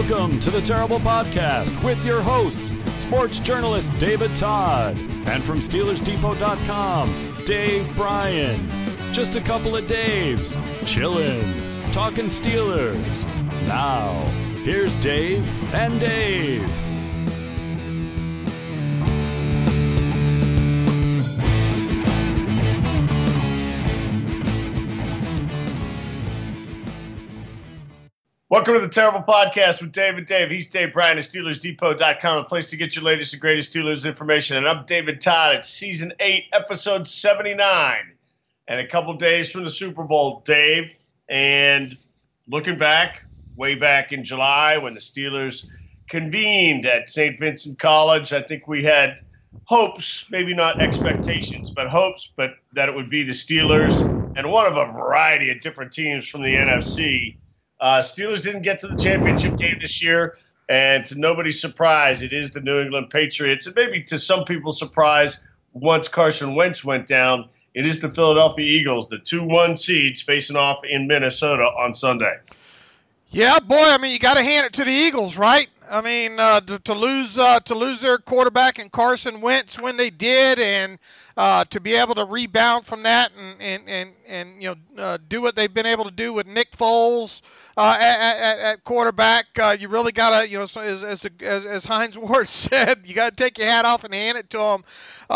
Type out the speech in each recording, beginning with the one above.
Welcome to the Terrible Podcast with your hosts, sports journalist David Todd, and from SteelersDepot.com, Dave Bryan. Just a couple of Daves, chillin', talking Steelers. Now, here's Dave and Dave. Welcome to the Terrible Podcast with Dave and Dave. He's Dave Bryan at SteelersDepot.com, a place to get your latest and greatest Steelers information. And I'm David Todd. It's Season 8, Episode 79. And a couple days from the Super Bowl, Dave. And looking back, way back in July when the Steelers convened at St. Vincent College, I think we had hopes, maybe not expectations, but hopes, but that it would be the Steelers and one of a variety of different teams from the NFC. Steelers didn't get to the championship game this year, and to nobody's surprise, it is the New England Patriots. And maybe to some people's surprise, once Carson Wentz went down, it is the Philadelphia Eagles, the 2-1 seeds, facing off in Minnesota on Sunday. Yeah, boy, I mean, you got to hand it to the Eagles, right? I mean, to lose their quarterback in Carson Wentz when they did, and to be able to rebound from that and do what they've been able to do with Nick Foles at quarterback, you really got to, as Hines Ward said, you got to take your hat off and hand it to them.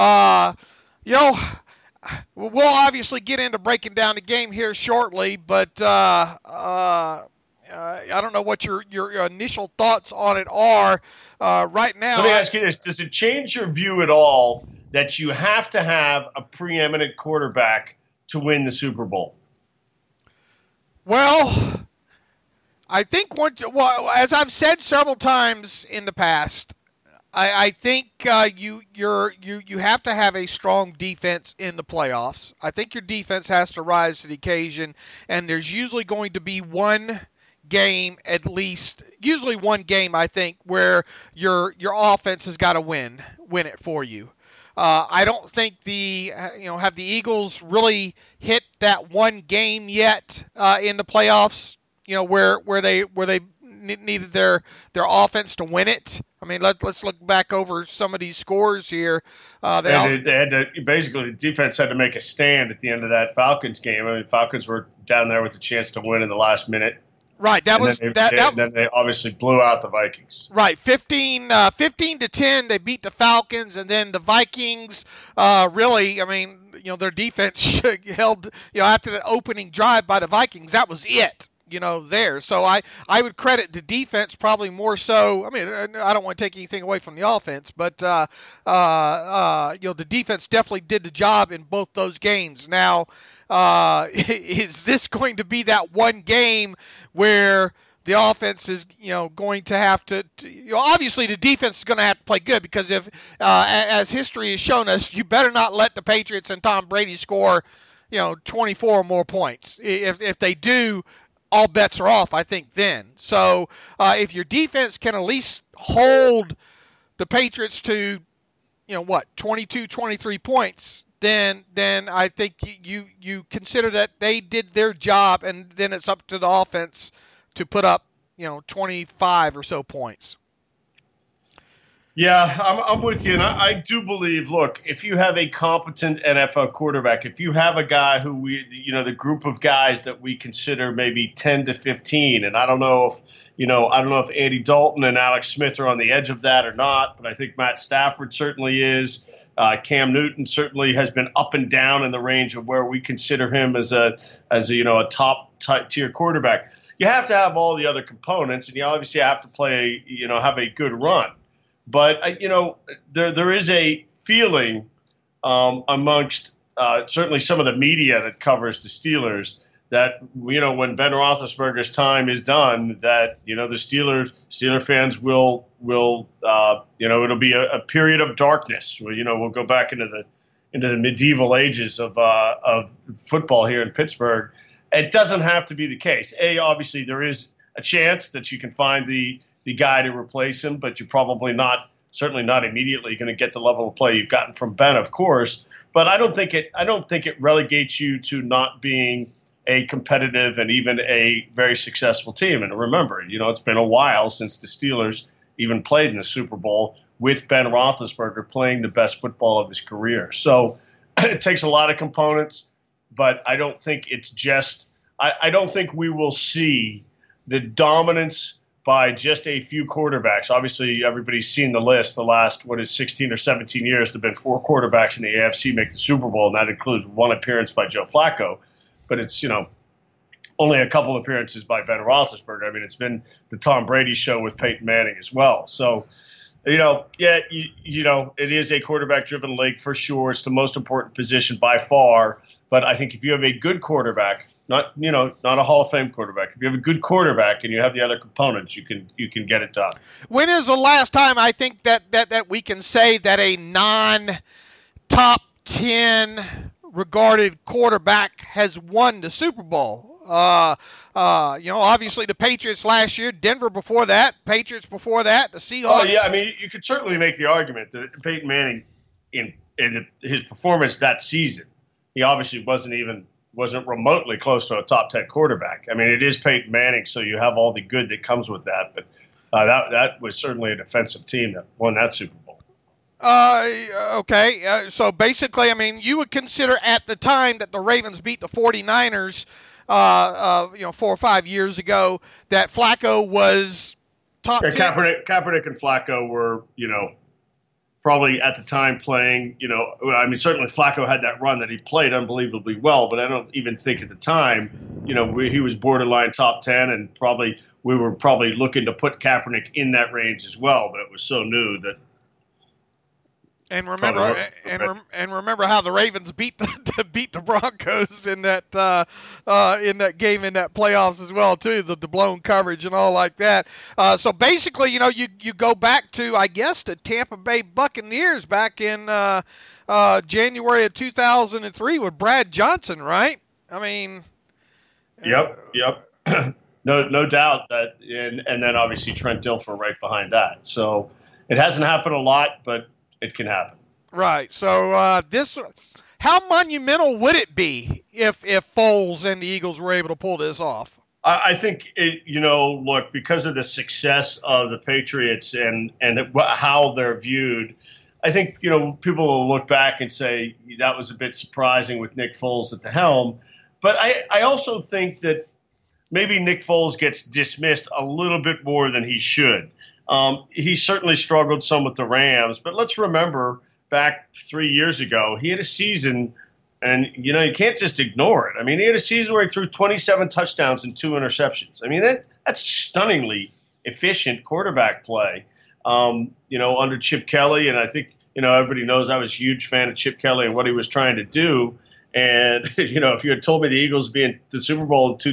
We'll obviously get into breaking down the game here shortly, but I don't know what your initial thoughts on it are right now. Let me ask you this. Does it change your view at all that you have to have a preeminent quarterback to win the Super Bowl? Well, I think as I've said several times in the past, I think you have to have a strong defense in the playoffs. I think your defense has to rise to the occasion, and there's usually going to be one game, at least usually one game, I think, where your offense has got to win it for you. I don't think have the Eagles really hit that one game yet in the playoffs, where they needed their offense to win it. I mean, let's look back over some of these scores here. They had to basically, the defense had to make a stand at the end of that Falcons game. I mean, Falcons were down there with a chance to win in the last minute. Right, then they obviously blew out the Vikings. Right, 15-10, they beat the Falcons, and then the Vikings really, I mean, their defense held, after the opening drive by the Vikings, that was it. There. So I would credit the defense probably more so. I mean, I don't want to take anything away from the offense, but the defense definitely did the job in both those games. Now, is this going to be that one game where the offense is, going to have to, obviously the defense is going to have to play good, because if, as history has shown us, you better not let the Patriots and Tom Brady score, 24 or more points. If they do, all bets are off, I think, then. So if your defense can at least hold the Patriots to, 22, 23 points, then I think you consider that they did their job, and then it's up to the offense to put up, 25 or so points. Yeah, I'm with you, and I do believe, look, if you have a competent NFL quarterback, if you have a guy who the group of guys that we consider maybe 10 to 15, and I don't know if Andy Dalton and Alex Smith are on the edge of that or not, but I think Matt Stafford certainly is. Cam Newton certainly has been up and down in the range of where we consider him as a top tier quarterback. You have to have all the other components, and you obviously have to play, have a good run. But, there is a feeling amongst certainly some of the media that covers the Steelers that, when Ben Roethlisberger's time is done, that, the Steeler fans will it'll be a period of darkness. We'll go back into the medieval ages of football here in Pittsburgh. It doesn't have to be the case. Obviously, there is a chance that you can find the guy to replace him, but you're probably certainly not immediately going to get the level of play you've gotten from Ben, of course. But I don't think it relegates you to not being a competitive and even a very successful team. And remember, it's been a while since the Steelers even played in the Super Bowl with Ben Roethlisberger playing the best football of his career. So it takes a lot of components, but I don't think it's just – I don't think we will see the dominance by just a few quarterbacks. Obviously, everybody's seen the list. The last, 16 or 17 years, there have been 4 quarterbacks in the AFC make the Super Bowl, and that includes 1 appearance by Joe Flacco. But it's, only a couple appearances by Ben Roethlisberger. I mean, it's been the Tom Brady show with Peyton Manning as well. So, it is a quarterback-driven league for sure. It's the most important position by far. But I think if you have a good quarterback, not a Hall of Fame quarterback, if you have a good quarterback and you have the other components, you can get it done. When is the last time I think that we can say that a non-top 10 regarded quarterback has won the Super Bowl? Obviously the Patriots last year, Denver before that, Patriots before that, the Seahawks. Oh, yeah. I mean, you could certainly make the argument that Peyton Manning, in his performance that season, he obviously wasn't remotely close to a top 10 quarterback. I mean, it is Peyton Manning, so you have all the good that comes with that. But that was certainly a defensive team that won that Super Bowl. Okay. So basically, I mean, you would consider at the time that the Ravens beat the 49ers, 4 or 5 years ago, that Flacco was top 10. Kaepernick and Flacco were, probably at the time playing, certainly Flacco had that run that he played unbelievably well, but I don't even think at the time, he was borderline top 10, and we were probably looking to put Kaepernick in that range as well, but it was so new that. And remember how the Ravens beat the Broncos in that game in that playoffs as well too, the blown coverage and all like that. So basically, you go back to, I guess, the Tampa Bay Buccaneers back in January of 2003 with Brad Johnson, right? I mean. Yep. No doubt that, and then obviously Trent Dilfer right behind that. So it hasn't happened a lot, but it can happen. Right. So how monumental would it be if Foles and the Eagles were able to pull this off? I think look, because of the success of the Patriots and how they're viewed, I think people will look back and say that was a bit surprising with Nick Foles at the helm. But I also think that maybe Nick Foles gets dismissed a little bit more than he should. He certainly struggled some with the Rams, but let's remember back 3 years ago, he had a season, and you can't just ignore it. I mean, he had a season where he threw 27 touchdowns and 2 interceptions. I mean, that's stunningly efficient quarterback play, under Chip Kelly. And I think, everybody knows I was a huge fan of Chip Kelly and what he was trying to do. And, if you had told me the Eagles would be in the Super Bowl in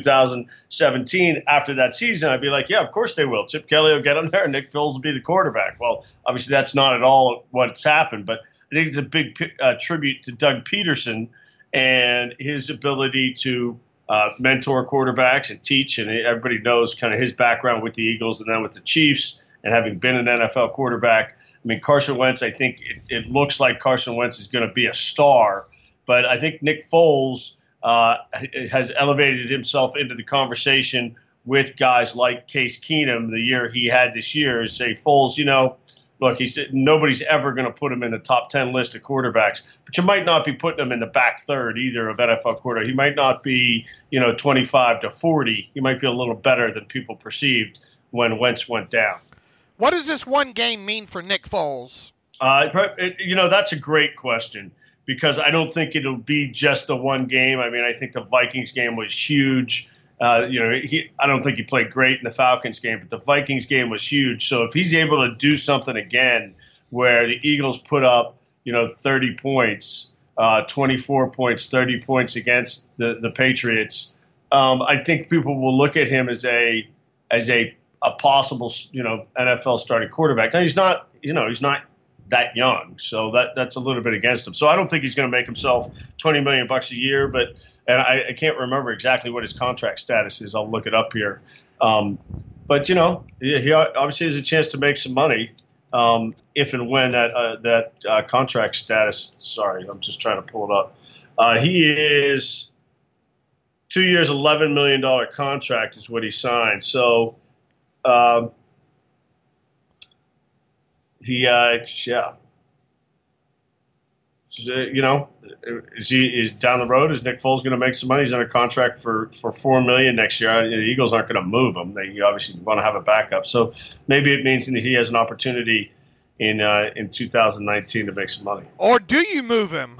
2017 after that season, I'd be like, yeah, of course they will. Chip Kelly will get them there and Nick Foles will be the quarterback. Well, obviously that's not at all what's happened, but I think it's a big tribute to Doug Peterson and his ability to mentor quarterbacks and teach. And everybody knows kind of his background with the Eagles and then with the Chiefs and having been an NFL quarterback. I mean, Carson Wentz, I think it looks like Carson Wentz is going to be a star. But I think Nick Foles has elevated himself into the conversation with guys like Case Keenum the year he had this year. Say, Foles, look, he said nobody's ever going to put him in the top 10 list of quarterbacks, but you might not be putting him in the back third either of NFL quarterbacks. He might not be, 25 to 40. He might be a little better than people perceived when Wentz went down. What does this one game mean for Nick Foles? That's a great question. Because I don't think it'll be just the one game. I mean, I think the Vikings game was huge. I don't think he played great in the Falcons game, but the Vikings game was huge. So if he's able to do something again where the Eagles put up, 30 points, 24 points, 30 points against the Patriots, I think people will look at him as a possible, NFL starting quarterback. Now he's not that young, so that's a little bit against him. So I don't think he's going to make himself $20 million a year, and I can't remember exactly what his contract status is. I'll look it up here. But he obviously has a chance to make some money if and when that contract status. Sorry, I'm just trying to pull it up. He is 2 years, $11 million contract is what he signed. So, is down the road? Is Nick Foles going to make some money? He's under contract for $4 million next year. The Eagles aren't going to move him. They obviously want to have a backup. So maybe it means that he has an opportunity in 2019 to make some money. Or do you move him?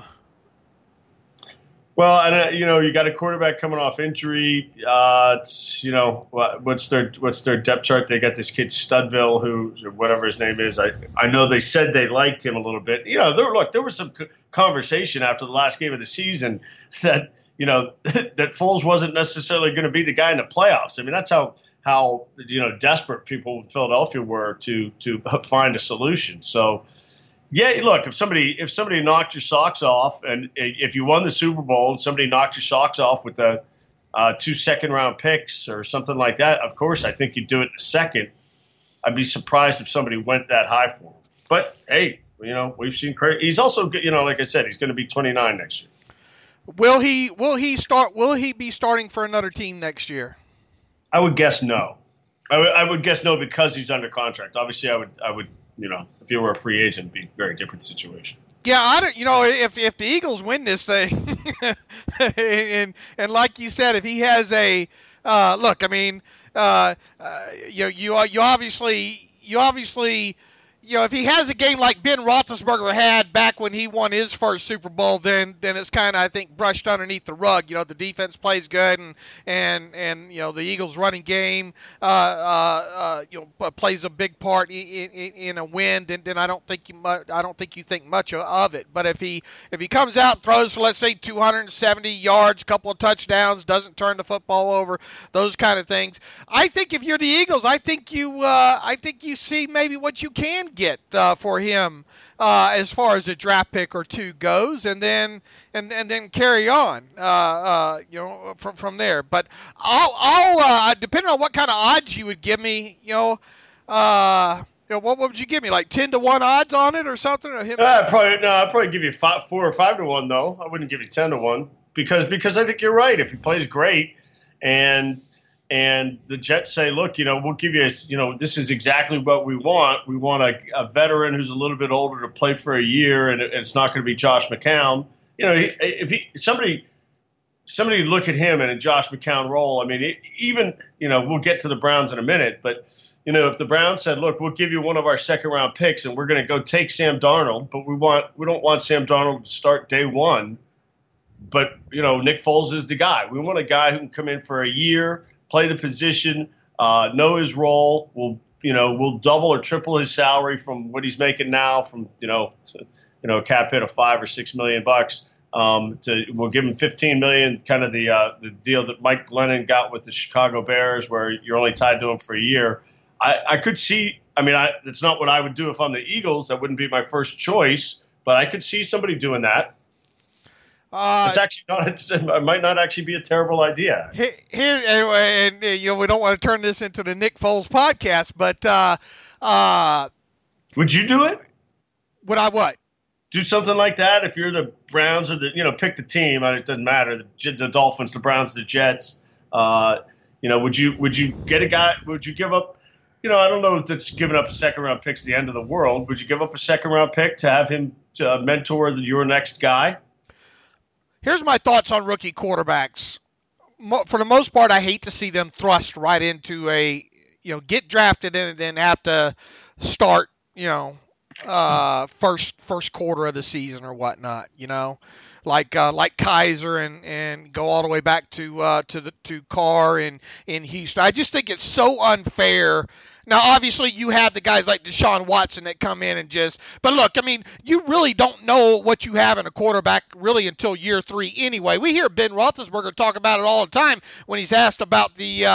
Well, and you got a quarterback coming off injury. What's their depth chart? They got this kid Studville, who whatever his name is. I know they said they liked him a little bit. There was some conversation after the last game of the season that that Foles wasn't necessarily going to be the guy in the playoffs. I mean, that's how desperate people in Philadelphia were to find a solution. So. Yeah, look, if somebody knocked your socks off, and if you won the Super Bowl and somebody knocked your socks off with the 2 second-round picks or something like that, of course I think you'd do it in a second. I'd be surprised if somebody went that high for him. But, hey, we've seen crazy. He's also, like I said, he's going to be 29 next year. Will he be starting for another team next year? I would guess no. I would guess no because he's under contract. Obviously, I would. If you were a free agent, it'd be a very different situation. Yeah, if the Eagles win this thing, and like you said, if he has a look, I mean, you obviously. If he has a game like Ben Roethlisberger had back when he won his first Super Bowl, then it's kind of, I think, brushed underneath the rug. The defense plays good, and the Eagles' running game plays a big part in a win. Then I don't think you think much of it. But if he comes out and throws for, let's say, 270 yards, couple of touchdowns, doesn't turn the football over, those kind of things, I think if you're the Eagles, I think you see maybe what you can get for him as far as a draft pick or two goes, and then carry on from there. But I'll depending on what kind of odds you would give me, what would you give me, like 10-1 odds on it or something? Or I'd probably give you 4 or 5-1 though. I wouldn't give you 10-1 because I think you're right. If he plays great and the Jets say, look, we'll give you, this is exactly what we want. We want a veteran who's a little bit older to play for a year, and it's not going to be Josh McCown. Somebody look at him in a Josh McCown role. I mean, we'll get to the Browns in a minute, but if the Browns said, look, we'll give you one of our second-round picks, and we're going to go take Sam Darnold, but we don't want Sam Darnold to start day one. But Nick Foles is the guy. We want a guy who can come in for a year, play the position, know his role. We'll double or triple his salary from what he's making now, from a cap hit of $5 or $6 million bucks. We'll give him $15 million, kind of the deal that Mike Glennon got with the Chicago Bears, where you're only tied to him for a year. I could see. I mean, that's not what I would do if I'm the Eagles. That wouldn't be my first choice, but I could see somebody doing that. It's actually not. It might not actually be a terrible idea. Anyway, and we don't want to turn this into the Nick Foles podcast, but would you do it? Would I what? Do something like that if you're the Browns or pick the team. It doesn't matter. The Dolphins, the Browns, the Jets. Would you get a guy? Would you give up? I don't know if that's giving up a second-round pick is the end of the world. Would you give up a second-round pick to have him mentor your next guy? Here's my thoughts on rookie quarterbacks. For the most part, I hate to see them thrust right into get drafted and then have to start, first quarter of the season or whatnot, like Kaiser and go all the way back to Carr in Houston. I just think it's so unfair. Now, obviously, you have the guys like Deshaun Watson that come in and but look, I mean, you really don't know what you have in a quarterback really until year 3 anyway. We hear Ben Roethlisberger talk about it all the time when he's asked about the,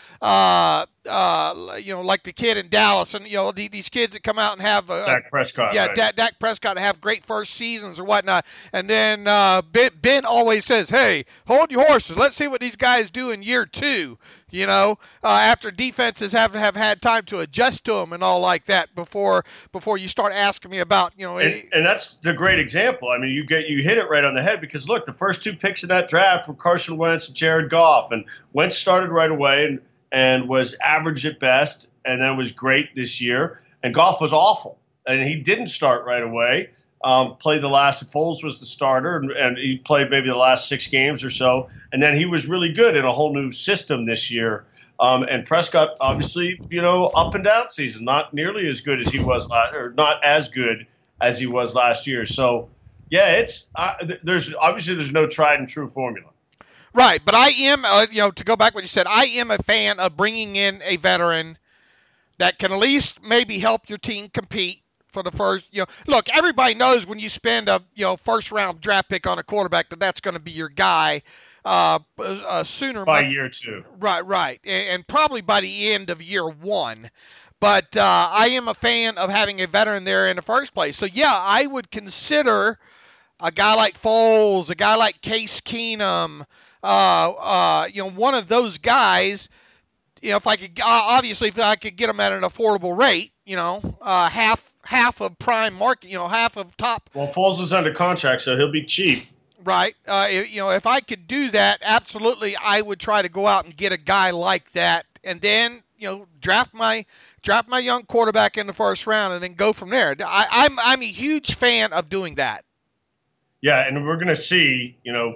like the kid in Dallas and, these kids that come out and have Dak Prescott. Yeah, right. Dak Prescott have great first seasons or whatnot. And then Ben always says, hey, hold your horses. Let's see what these guys do in year 2. after defenses have had time to adjust to them and all like that before you start asking me about, And that's the great example. I mean, you hit it right on the head because, look, the first 2 picks in that draft were Carson Wentz and Jared Goff. And Wentz started right away and was average at best and then was great this year. And Goff was awful. And he didn't start right away. Played the last – Foles was the starter, and he played maybe the last 6 games or so. And then he was really good in a whole new system this year. And Prescott, obviously, up and down season, not nearly as good as he was or not as good as he was last year. So, yeah, it's there's no tried and true formula. Right, but I am, to go back what you said, I am a fan of bringing in a veteran that can at least maybe help your team compete for the first, look, everybody knows when you spend a, first round draft pick on a quarterback that's going to be your guy sooner. By year 2. Right. And probably by the end of year 1. But I am a fan of having a veteran there in the first place. So, yeah, I would consider a guy like Foles, a guy like Case Keenum, one of those guys, if I could get them at an affordable rate, half of prime market, half of top. Well, Foles is under contract, so he'll be cheap. Right. If I could do that, absolutely, I would try to go out and get a guy like that, and then draft my young quarterback in the first round, and then go from there. I'm a huge fan of doing that. Yeah, and we're going to see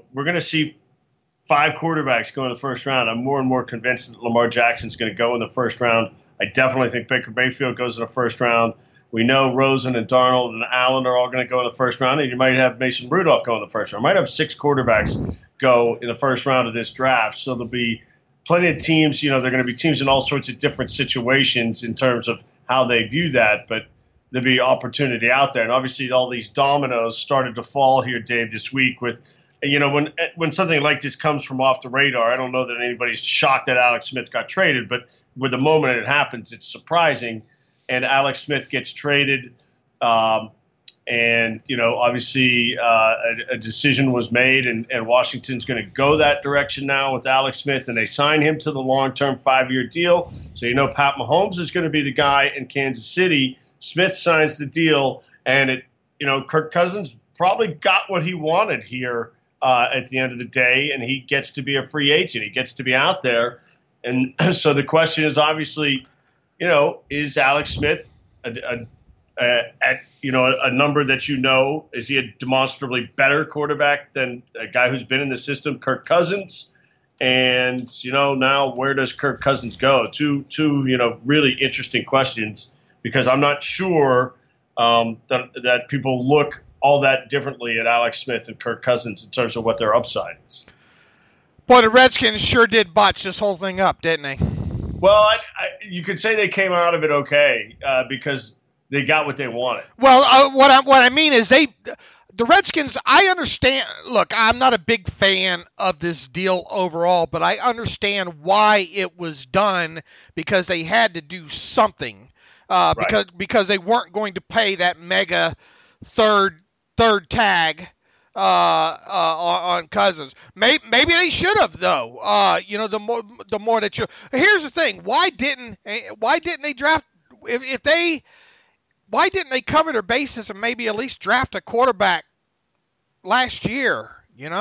5 quarterbacks go in the first round. I'm more and more convinced that Lamar Jackson's going to go in the first round. I definitely think Baker Mayfield goes in the first round. We know Rosen and Darnold and Allen are all going to go in the first round, and you might have Mason Rudolph go in the first round. You might have 6 quarterbacks go in the first round of this draft. So there'll be plenty of teams. There are going to be teams in all sorts of different situations in terms of how they view that, but there'll be opportunity out there. And obviously all these dominoes started to fall here, Dave, this week with when something like this comes from off the radar. I don't know that anybody's shocked that Alex Smith got traded, but with the moment it happens, it's surprising. And Alex Smith gets traded, and obviously a decision was made, and Washington's going to go that direction now with Alex Smith, and they sign him to the long-term 5-year deal. So Pat Mahomes is going to be the guy in Kansas City. Smith signs the deal, and Kirk Cousins probably got what he wanted here at the end of the day, and he gets to be a free agent. He gets to be out there, and so the question is obviously, is Alex Smith at a number that is he a demonstrably better quarterback than a guy who's been in the system, Kirk Cousins? And now where does Kirk Cousins go? Two really interesting questions, because I'm not sure that people look all that differently at Alex Smith and Kirk Cousins in terms of what their upside is. Boy, the Redskins sure did botch this whole thing up, didn't they? Well, you could say they came out of it okay because they got what they wanted. Well, what I mean is the Redskins, I understand. Look, I'm not a big fan of this deal overall, but I understand why it was done, because they had to do something because they weren't going to pay that mega third tag on Cousins. Maybe they should have, though. The more that you. Here's the thing: why didn't they draft? Why didn't they cover their bases and maybe at least draft a quarterback last year?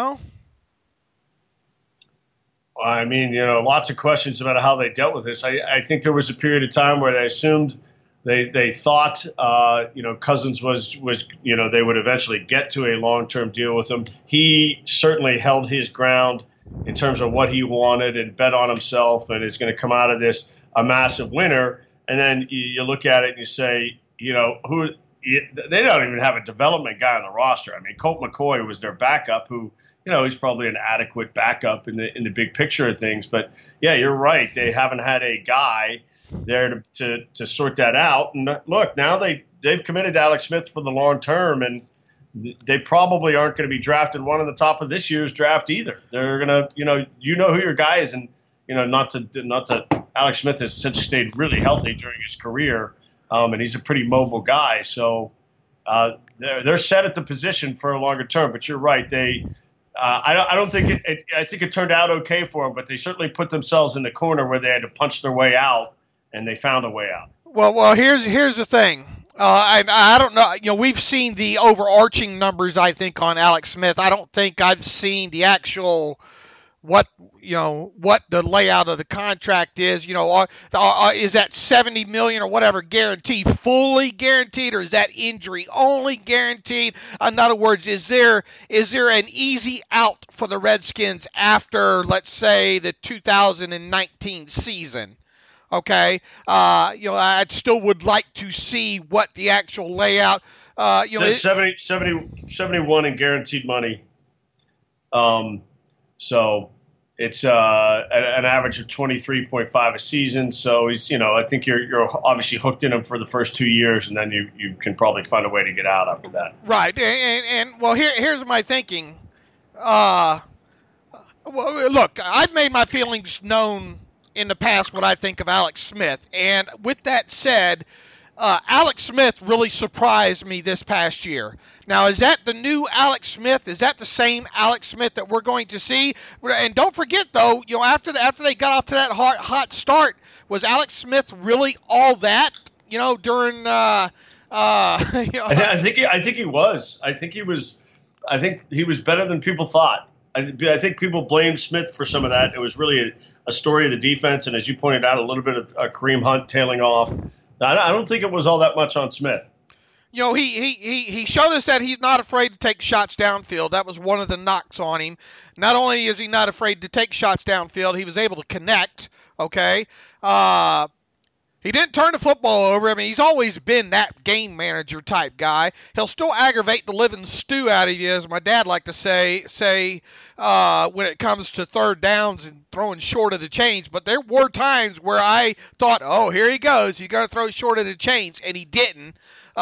I mean, lots of questions about how they dealt with this. I think there was a period of time where they assumed. They thought, Cousins was they would eventually get to a long-term deal with him. He certainly held his ground in terms of what he wanted and bet on himself, and is going to come out of this a massive winner. And then you look at it and you say, they don't even have a development guy on the roster. I mean, Colt McCoy was their backup, who he's probably an adequate backup in the big picture of things. But yeah, you're right. They haven't had a guy there to sort that out. And look, now they've committed to Alex Smith for the long term, and they probably aren't going to be drafted one on the top of this year's draft either. They're going to, who your guy is, and not that Alex Smith has since stayed really healthy during his career, and he's a pretty mobile guy. So they're set at the position for a longer term. But you're right, they I don't think I think it turned out okay for them, but they certainly put themselves in the corner where they had to punch their way out, and they found a way out. Well, here's the thing. I don't know. We've seen the overarching numbers, I think, on Alex Smith. I don't think I've seen the actual what the layout of the contract is. Is that $70 million or whatever guaranteed, fully guaranteed, or is that injury only guaranteed? In other words, is there an easy out for the Redskins after, let's say, the 2019 season? Okay, I still would like to see what the actual layout. It's 71 in guaranteed money. So it's an average of 23.5 a season. So he's, I think you're obviously hooked in him for the first 2 years, and then you can probably find a way to get out after that. Right, and well, here's my thinking. Well, look, I've made my feelings known in the past what I think of Alex Smith, and with that said, Alex Smith really surprised me this past year. Now, is that the new Alex Smith? Is that the same Alex Smith that we're going to see? And don't forget, though, after they got off to that hot start, was Alex Smith really all that? During I think he was. I think he was better than people thought. I think people blamed Smith for some of that. It was really a story of the defense, and as you pointed out, a little bit of Kareem Hunt tailing off. I don't think it was all that much on Smith. He showed us that he's not afraid to take shots downfield. That was one of the knocks on him. Not only is he not afraid to take shots downfield, he was able to connect. Okay. He didn't turn the football over. I mean, he's always been that game manager type guy. He'll still aggravate the living stew out of you, as my dad liked to say when it comes to third downs and throwing short of the chains. But there were times where I thought, oh, here he goes. He's going to throw short of the chains, and he didn't.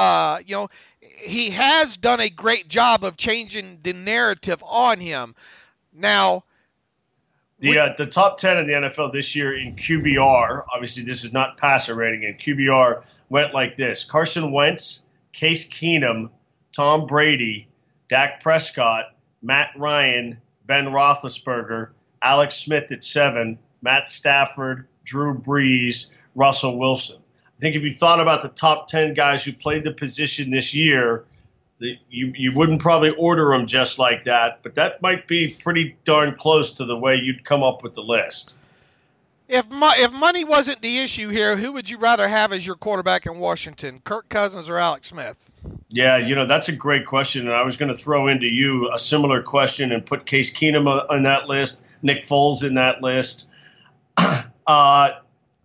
He has done a great job of changing the narrative on him. Now, the top 10 in the NFL this year in QBR, obviously this is not passer rating, and QBR went like this: Carson Wentz, Case Keenum, Tom Brady, Dak Prescott, Matt Ryan, Ben Roethlisberger, Alex Smith at 7, Matt Stafford, Drew Brees, Russell Wilson. I think if you thought about the top 10 guys who played the position this year, you wouldn't probably order them just like that, but that might be pretty darn close to the way you'd come up with the list. If money wasn't the issue here, who would you rather have as your quarterback in Washington, Kirk Cousins or Alex Smith? Yeah, that's a great question, and I was going to throw into you a similar question and put Case Keenum on that list, Nick Foles in that list. I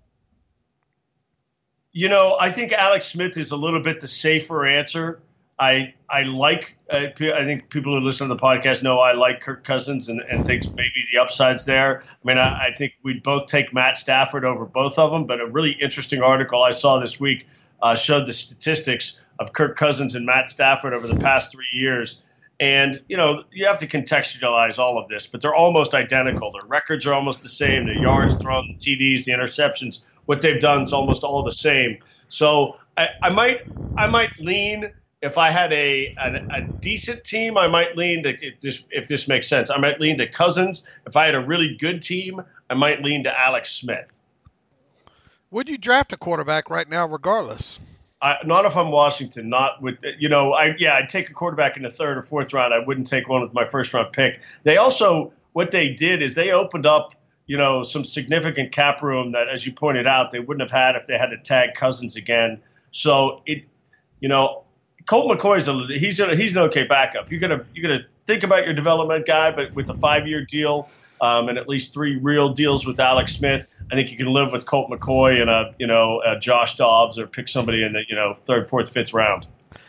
think Alex Smith is a little bit the safer answer. I think people who listen to the podcast know I like Kirk Cousins and think maybe the upside's there. I mean, I think we'd both take Matt Stafford over both of them, but a really interesting article I saw this week showed the statistics of Kirk Cousins and Matt Stafford over the past 3 years. And, you have to contextualize all of this, but they're almost identical. Their records are almost the same. The yards thrown, the TDs, the interceptions, what they've done is almost all the same. So I might lean. If I had a decent team, I might lean to, if this makes sense, I might lean to Cousins. If I had a really good team, I might lean to Alex Smith. Would you draft a quarterback right now regardless? Not if I'm Washington. Not with, I'd take a quarterback in the third or fourth round. I wouldn't take one with my first round pick. They also, what they did is they opened up, some significant cap room that, as you pointed out, they wouldn't have had if they had to tag Cousins again. So Colt McCoy's he's an okay backup. You're gonna think about your development guy, but with a 5-year deal and at least 3 real deals with Alex Smith, I think you can live with Colt McCoy and a Josh Dobbs, or pick somebody in the third, fourth, fifth round.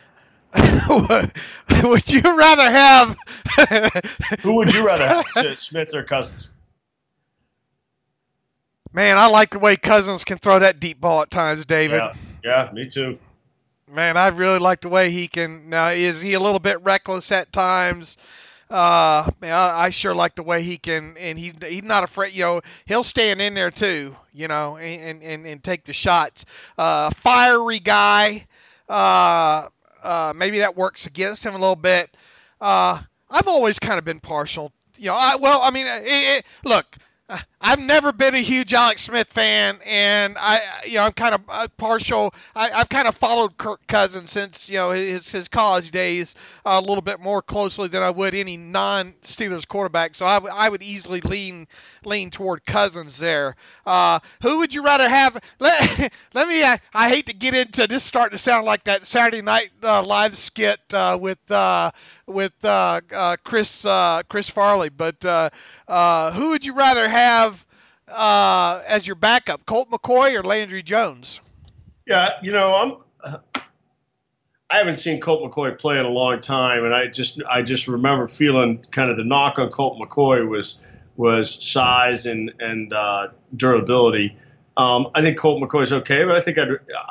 Would you rather have? Who would you rather have, Smith or Cousins? Man, I like the way Cousins can throw that deep ball at times, David. Yeah, me too. Man, I really like the way he can. Now, is he a little bit reckless at times? Man, I sure like the way he can, and he's not afraid. He'll stand in there too, and take the shots. Fiery guy. Maybe that works against him a little bit. I I've always kind of been partial. Look, I've never been a huge Alex Smith fan, and I'm kind of partial. I've kind of followed Kirk Cousins since his college days a little bit more closely than I would any non-Steelers quarterback. So I would easily lean toward Cousins there. Who would you rather have? Let me. I hate to get into this, starting to sound like that Saturday Night Live skit with Chris Farley, but who would you rather have as your backup, Colt McCoy or Landry Jones? Yeah, I haven't seen Colt McCoy play in a long time, and I just remember feeling kind of the knock on Colt McCoy was size and durability. I think Colt McCoy's okay, but I think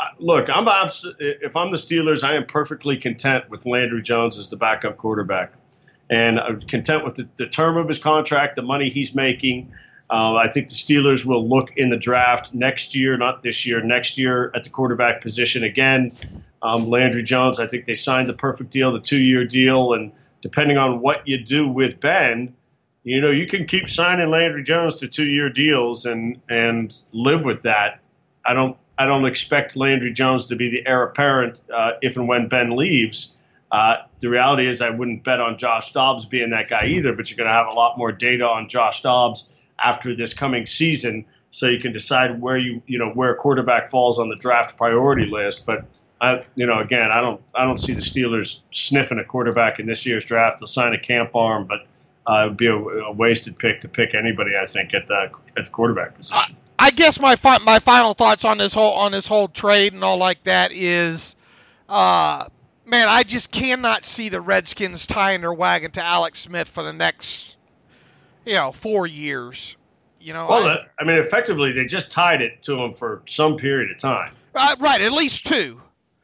if I'm the Steelers, I am perfectly content with Landry Jones as the backup quarterback, and I'm content with the term of his contract, the money he's making. I think the Steelers will look in the draft next year, not this year, next year at the quarterback position again. Landry Jones, I think they signed the perfect deal, the 2-year deal, and depending on what you do with Ben, you can keep signing Landry Jones to 2-year deals and live with that. I don't expect Landry Jones to be the heir apparent if and when Ben leaves. The reality is I wouldn't bet on Josh Dobbs being that guy either, but you're going to have a lot more data on Josh Dobbs after this coming season, so you can decide where where a quarterback falls on the draft priority list. But again, I don't see the Steelers sniffing a quarterback in this year's draft. They'll sign a camp arm, but it would be a wasted pick to pick anybody, I think, at the quarterback position. I guess my final thoughts on this whole trade and all like that is, man, I just cannot see the Redskins tying their wagon to Alex Smith for the next 4 years. Effectively, they just tied it to him for some period of time. Right, at least 2.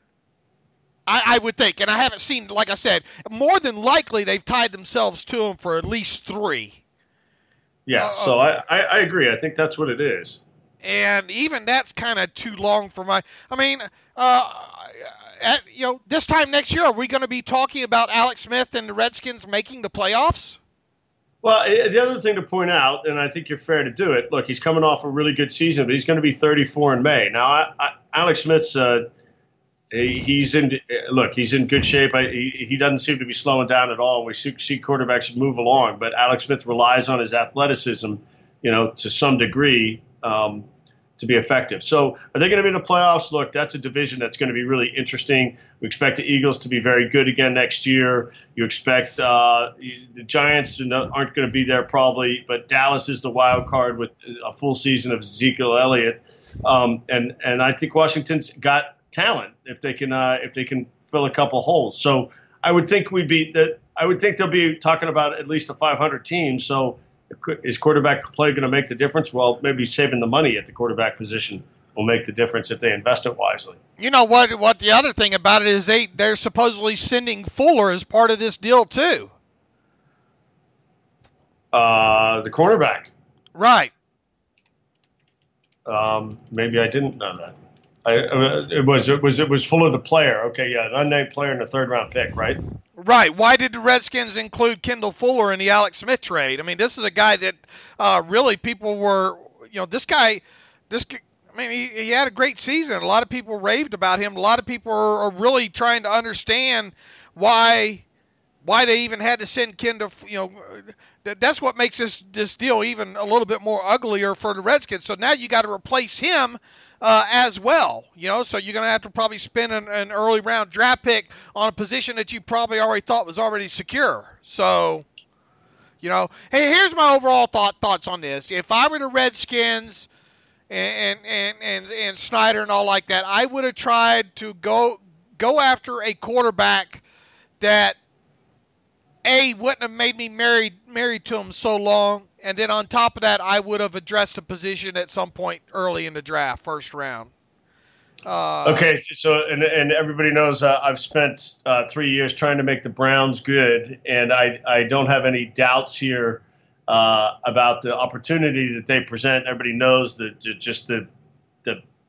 I would think, and I haven't seen, like I said, more than likely they've tied themselves to him for at least 3. Yeah, so I agree. I think that's what it is. And even that's kind of too long for my. This time next year, are we going to be talking about Alex Smith and the Redskins making the playoffs? Well, the other thing to point out, and I think you're fair to do it. Look, he's coming off a really good season, but he's going to be 34 in May. Now, Alex Smith's. He's in good shape. He doesn't seem to be slowing down at all. We see quarterbacks move along, but Alex Smith relies on his athleticism, to some degree, to be effective. So are they going to be in the playoffs? Look, that's a division that's going to be really interesting. We expect the Eagles to be very good again next year. You expect the Giants aren't going to be there probably, but Dallas is the wild card with a full season of Ezekiel Elliott, and I think Washington's got talent if they can fill a couple holes. So I would think they'll be talking about at least a 500 team. So is quarterback play going to make the difference? Well, maybe saving the money at the quarterback position will make the difference if they invest it wisely. You know what the other thing about it is they're supposedly sending Fuller as part of this deal too. The cornerback. Right. Maybe I didn't know that. It was Fuller the player. Okay, yeah, an unnamed player in the 3rd round pick, right? Right. Why did the Redskins include Kendall Fuller in the Alex Smith trade? I mean, this is a guy that really people were, he had a great season. A lot of people raved about him. A lot of people are really trying to understand why they even had to send Kendall. That's what makes this deal even a little bit more uglier for the Redskins. So now you got to replace him as well, so you're going to have to probably spend an early round draft pick on a position that you probably already thought was already secure. So, hey, here's my overall thoughts on this. If I were the Redskins and Snyder and all like that, I would have tried to go after a quarterback that wouldn't have made me married to him so long. And then on top of that, I would have addressed the position at some point early in the draft, 1st round. Okay, so and everybody knows I've spent 3 years trying to make the Browns good, and I don't have any doubts here about the opportunity that they present. Everybody knows that just the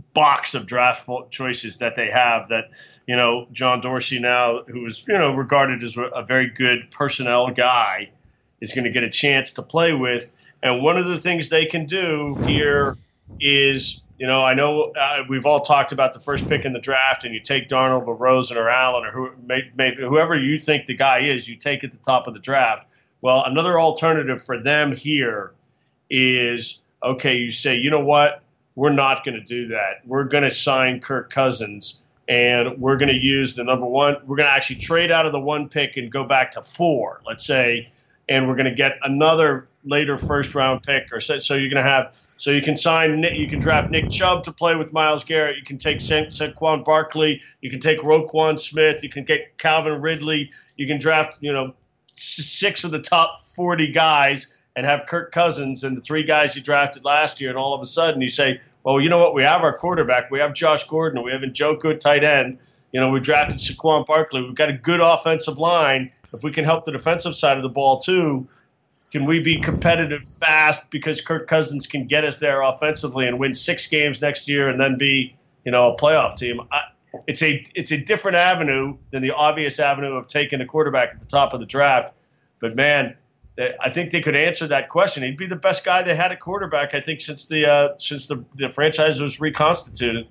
box of draft choices that they have that, John Dorsey now, who is, regarded as a very good personnel guy, is going to get a chance to play with. And one of the things they can do here is, I know we've all talked about the first pick in the draft, and you take Darnold or Rosen or Allen or whoever you think the guy is, you take at the top of the draft. Well, another alternative for them here is, okay, you say, you know what? We're not going to do that. We're going to sign Kirk Cousins, and we're going to use the number one. We're going to actually trade out of the 1 pick and go back to 4, let's say, and we're going to get another later first-round pick. Or so you're going to have – so you can draft Nick Chubb to play with Myles Garrett. You can take Saquon Barkley. You can take Roquan Smith. You can get Calvin Ridley. You can draft, 6 of the top 40 guys and have Kirk Cousins and the 3 guys you drafted last year, and all of a sudden you say, well, you know what? We have our quarterback. We have Josh Gordon. We have Njoku at tight end. We drafted Saquon Barkley. We've got a good offensive line. If we can help the defensive side of the ball too, can we be competitive fast because Kirk Cousins can get us there offensively and win 6 games next year and then be, a playoff team? It's a different avenue than the obvious avenue of taking a quarterback at the top of the draft. But, man, I think they could answer that question. He'd be the best guy they had at quarterback, I think, since the franchise was reconstituted.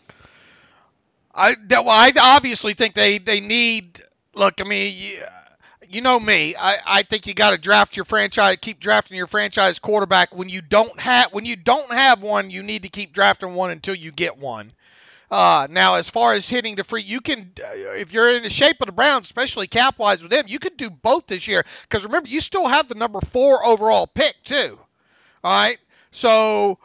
I obviously think they need – look, I mean, you know me. I think you got to keep drafting your franchise quarterback. When you don't have one, you need to keep drafting one until you get one. Now, as far as hitting the free, you can, if you're in the shape of the Browns, especially cap-wise with them, you can do both this year. Because remember, you still have the number 4 overall pick, too. All right? So,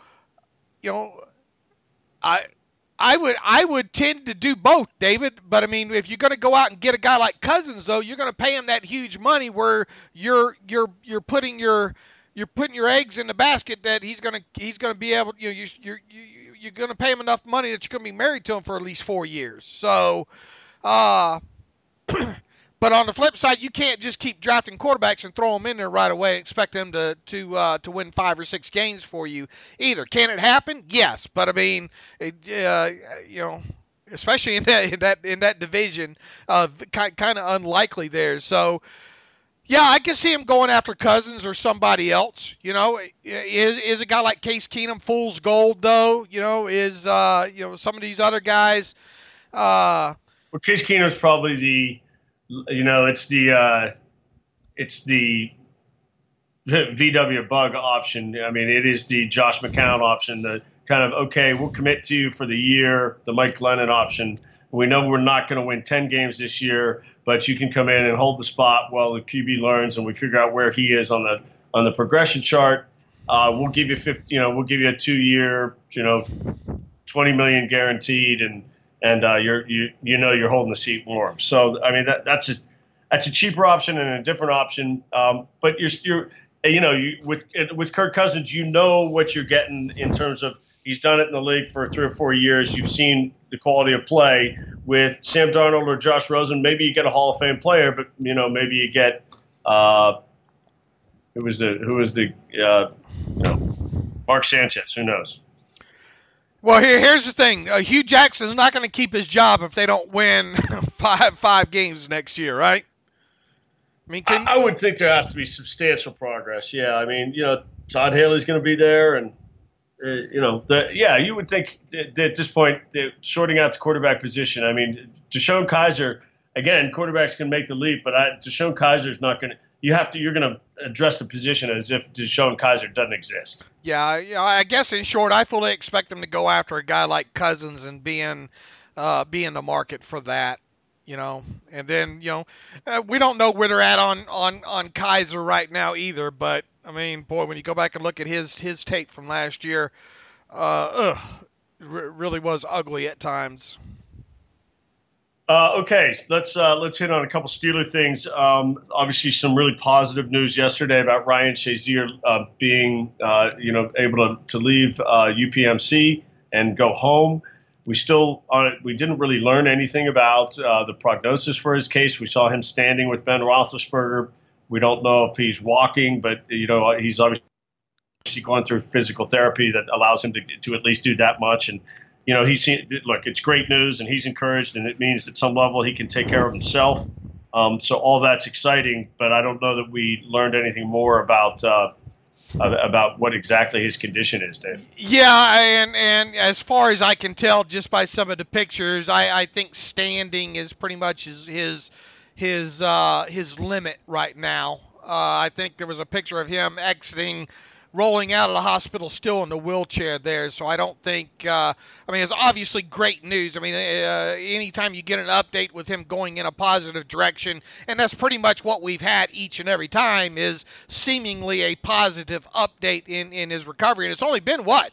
I would tend to do both, David. But, I mean, if you're going to go out and get a guy like Cousins, though, you're going to pay him that huge money where you're putting your eggs in the basket that he's going to be able, you're going to pay him enough money that you're going to be married to him for at least 4 years. So, but on the flip side, you can't just keep drafting quarterbacks and throw them in there right away and expect them to win 5 or 6 games for you either. Can it happen? Yes, but I mean, especially in that division, kind of unlikely there. So. Yeah, I can see him going after Cousins or somebody else. Is a guy like Case Keenum fool's gold though? Is some of these other guys? Well, Case Keenum's probably it's the VW Bug option. I mean, it is the Josh McCown option. The kind of we'll commit to you for the year. The Mike Glennon option. We know we're not going to win 10 games this year, but you can come in and hold the spot while the QB learns, and we figure out where he is on the progression chart. We'll give you we'll give you a 2-year, $20 million guaranteed, and you're holding the seat warm. So I mean that's a cheaper option and a different option. But with Kirk Cousins, you know what you're getting in terms of. He's done it in the league for 3 or 4 years. You've seen the quality of play. With Sam Darnold or Josh Rosen, maybe you get a Hall of Fame player, but maybe you get who was the Mark Sanchez. Who knows? Well, here's the thing: Hugh Jackson's not going to keep his job if they don't win five games next year, right? I mean, I would think there has to be substantial progress. Yeah, I mean, Todd Haley's going to be there, and. You would think at this point, sorting out the quarterback position. I mean, DeShone Kizer, again, quarterbacks can make the leap, but DeShone Kizer's not going to. You're going to address the position as if DeShone Kizer doesn't exist. Yeah, I guess in short, I fully expect them to go after a guy like Cousins and be in the market for that. And then we don't know where they're at on Kizer right now either, but. I mean, boy, when you go back and look at his tape from last year, really was ugly at times. Okay, let's hit on a couple Steeler things. Obviously, some really positive news yesterday about Ryan Shazier being able to leave UPMC and go home. We didn't really learn anything about the prognosis for his case. We saw him standing with Ben Roethlisberger. We don't know if he's walking, but he's obviously going through physical therapy that allows him to at least do that much. And look, it's great news, and he's encouraged, and it means at some level he can take care of himself. So all that's exciting, but I don't know that we learned anything more about what exactly his condition is, Dave. Yeah, and as far as I can tell, just by some of the pictures, I think standing is pretty much his limit right now. I think there was a picture of him rolling out of the hospital still in the wheelchair there. So I don't think, it's obviously great news. Anytime you get an update with him going in a positive direction, and that's pretty much what we've had each and every time, is seemingly a positive update in his recovery. And it's only been what?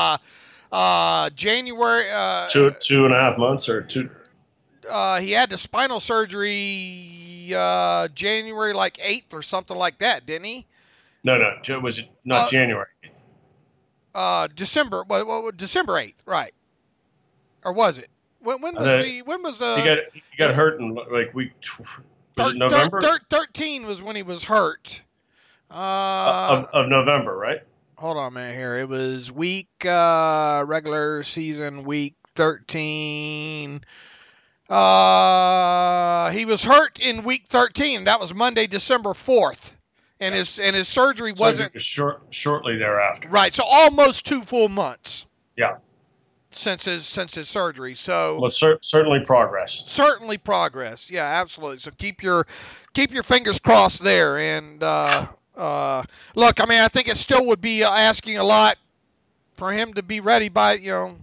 January? 2.5 months or two? He had the spinal surgery January 8th or something like that, didn't he? No, it was not January 8th. December 8th, right? Or was it? When was he got hurt in week? Was it November? 13 was when he was hurt. Of November, right? Hold on a minute here. It was regular season week 13. He was hurt in week 13. That was Monday, December 4th. And his surgery wasn't shortly thereafter. Right, so almost 2 full months. Yeah. Since his surgery, so certainly progress. Certainly progress, yeah, absolutely. So keep your fingers crossed there. And look, I think it still would be asking a lot for him to be ready by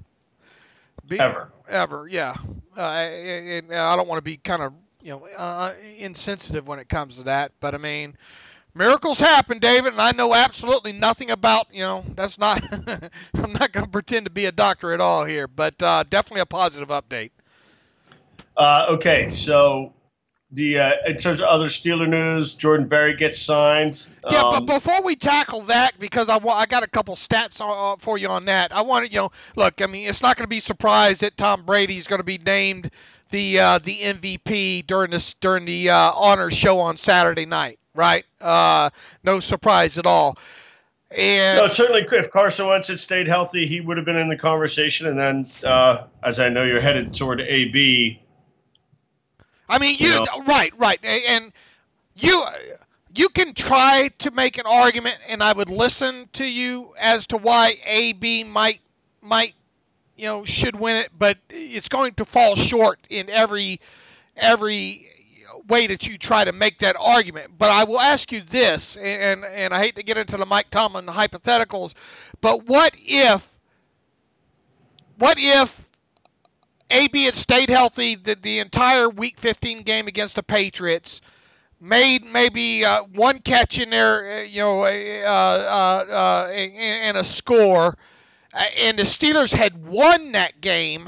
ever, yeah. And I don't want to be kind of insensitive when it comes to that, but miracles happen, David, and I know absolutely nothing about, that's not, I'm not going to pretend to be a doctor at all here, but definitely a positive update. Okay, so in terms of other Steeler news, Jordan Berry gets signed. Yeah, but before we tackle that, because I got a couple stats for you on that, I want to, look, it's not going to be surprised that Tom Brady is going to be named the MVP during the honors show on Saturday night. Right? No surprise at all. And no, certainly if Carson Wentz had stayed healthy, he would have been in the conversation. And then, as I know, you're headed toward AB. Right. And you can try to make an argument, and I would listen to you as to why AB might should win it, but it's going to fall short in every way that you try to make that argument. But I will ask you this, and I hate to get into the Mike Tomlin hypotheticals, but what if AB had stayed healthy the entire Week 15 game against the Patriots, made maybe one catch in there, and a score, and the Steelers had won that game,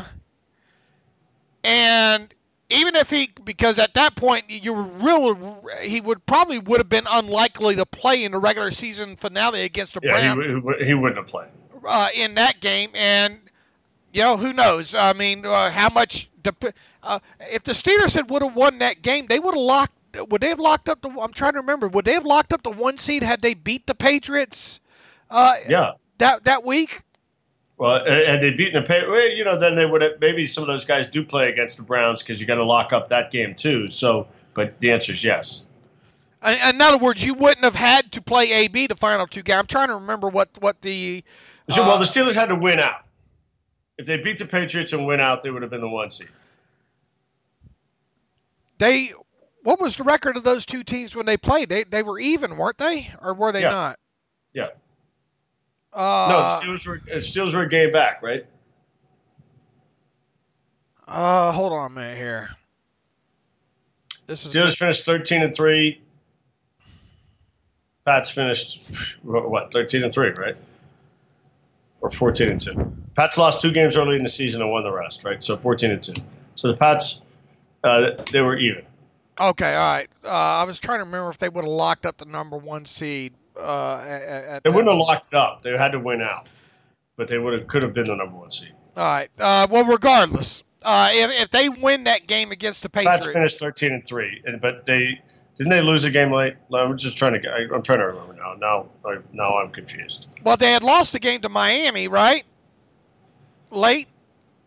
and even if because at that point he would have been unlikely to play in the regular season finale against the Browns. Yeah, he wouldn't have played in that game, and who knows? How much? If the Steelers would have won that game, they would have locked. Would they have locked up the? I'm trying to remember. Would they have locked up the 1 seed had they beat the Patriots? That week. Well, had they beaten the Patriots, then they would have. Maybe some of those guys do play against the Browns because you got to lock up that game too. So, but the answer is yes. In other words, you wouldn't have had to play AB the final 2 games. I'm trying to remember what the. The Steelers had to win out. If they beat the Patriots and win out, they would have been the 1 seed. What was the record of those 2 teams when they played? They were even, weren't they, or were they not? Yeah. No, the Steelers were a game back, right? Hold on a minute here. Steelers finished 13-3. Pats finished 13-3, right? Or 14-2. Pats lost 2 games early in the season and won the rest, right? So 14-2. So the Pats, they were even. Okay, all right. I was trying to remember if they would have locked up the number 1 seed. They wouldn't have locked it up. They had to win out, but they could have been the number 1 seed. All right. Well, regardless, if they win that game against the Patriots, Pats finished 13-3, but didn't they lose a game late? I'm trying to remember now. Now I'm confused. Well, they had lost the game to Miami, right? Late.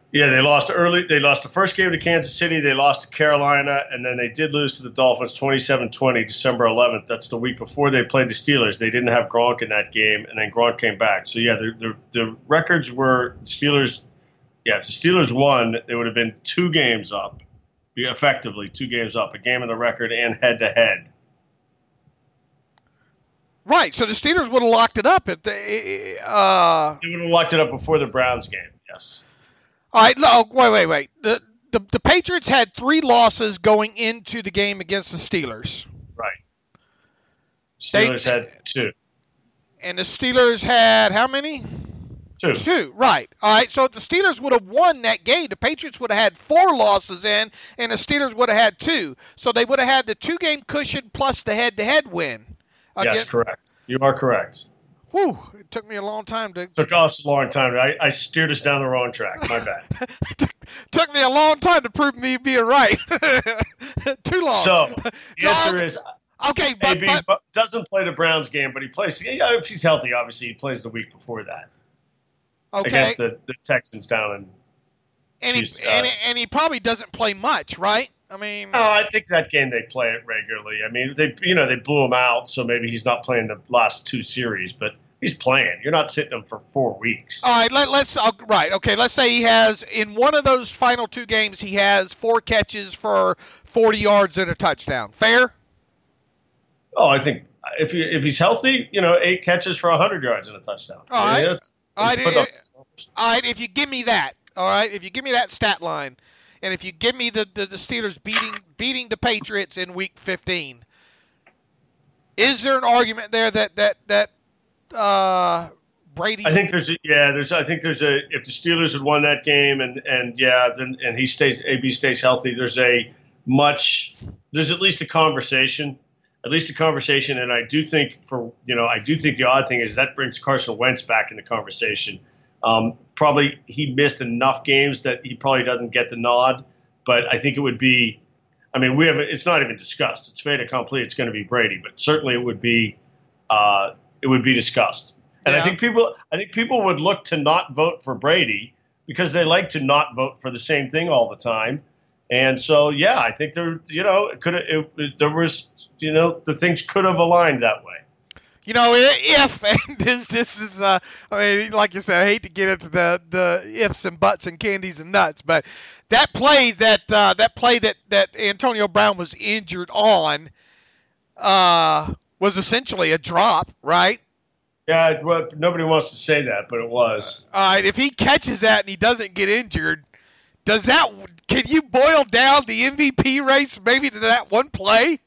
Yeah, they lost early. They lost the first game to Kansas City. They lost to Carolina, and then they did lose to the Dolphins 27-20, December 11th. That's the week before they played the Steelers. They didn't have Gronk in that game, and then Gronk came back. So, yeah, the records were Steelers. Yeah, if the Steelers won, they would have been 2 games up, effectively 2 games up, a game in the record and head-to-head. Right, so the Steelers would have locked it up. At They would have locked it up before the Browns game, yes. All right, no, wait. The Patriots had 3 losses going into the game against the Steelers. Right. Steelers had 2. And the Steelers had how many? 2, right. All right, so if the Steelers would have won that game, the Patriots would have had 4 losses in, and the Steelers would have had 2. So they would have had the 2-game cushion plus the head-to-head win. Yes, correct. You are correct. Whew, it took me a long time to... Took us a long time. I steered us down the wrong track. My bad. took me a long time to prove me being right. Too long. So, the answer is... Okay, AB doesn't play the Browns game, but he plays... If he's healthy, obviously, he plays the week before that. Okay. Against the Texans down in... And he probably doesn't play much, right? I mean... No, I think that game they play it regularly. I mean, they blew him out, so maybe he's not playing the last 2 series, but he's playing. You're not sitting him for 4 weeks. All right, let's say he has, in one of those final 2 games, he has 4 catches for 40 yards and a touchdown. Fair? Oh, I think if he's healthy, 8 catches for 100 yards and a touchdown. All right. All right, if you give me that, all right, if you give me that stat line, and if you give me the Steelers beating the Patriots in Week 15, is there an argument there that Brady? I think there's if the Steelers had won that game and AB stays healthy, there's at least a conversation. And I do think the odd thing is that brings Carson Wentz back in the conversation. Probably he missed enough games that he probably doesn't get the nod, but I think it would be. I mean, it's not even discussed. It's fait accompli. It's going to be Brady, but certainly it would be discussed. And yeah. I think people would look to not vote for Brady because they like to not vote for the same thing all the time. And so, yeah, I think the things could have aligned that way. And this is, I mean, like you said, I hate to get into the ifs and buts and candies and nuts, but that play that Antonio Brown was injured on was essentially a drop, right? Yeah, well, nobody wants to say that, but it was. All right, if he catches that and he doesn't get injured, can you boil down the MVP race maybe to that one play?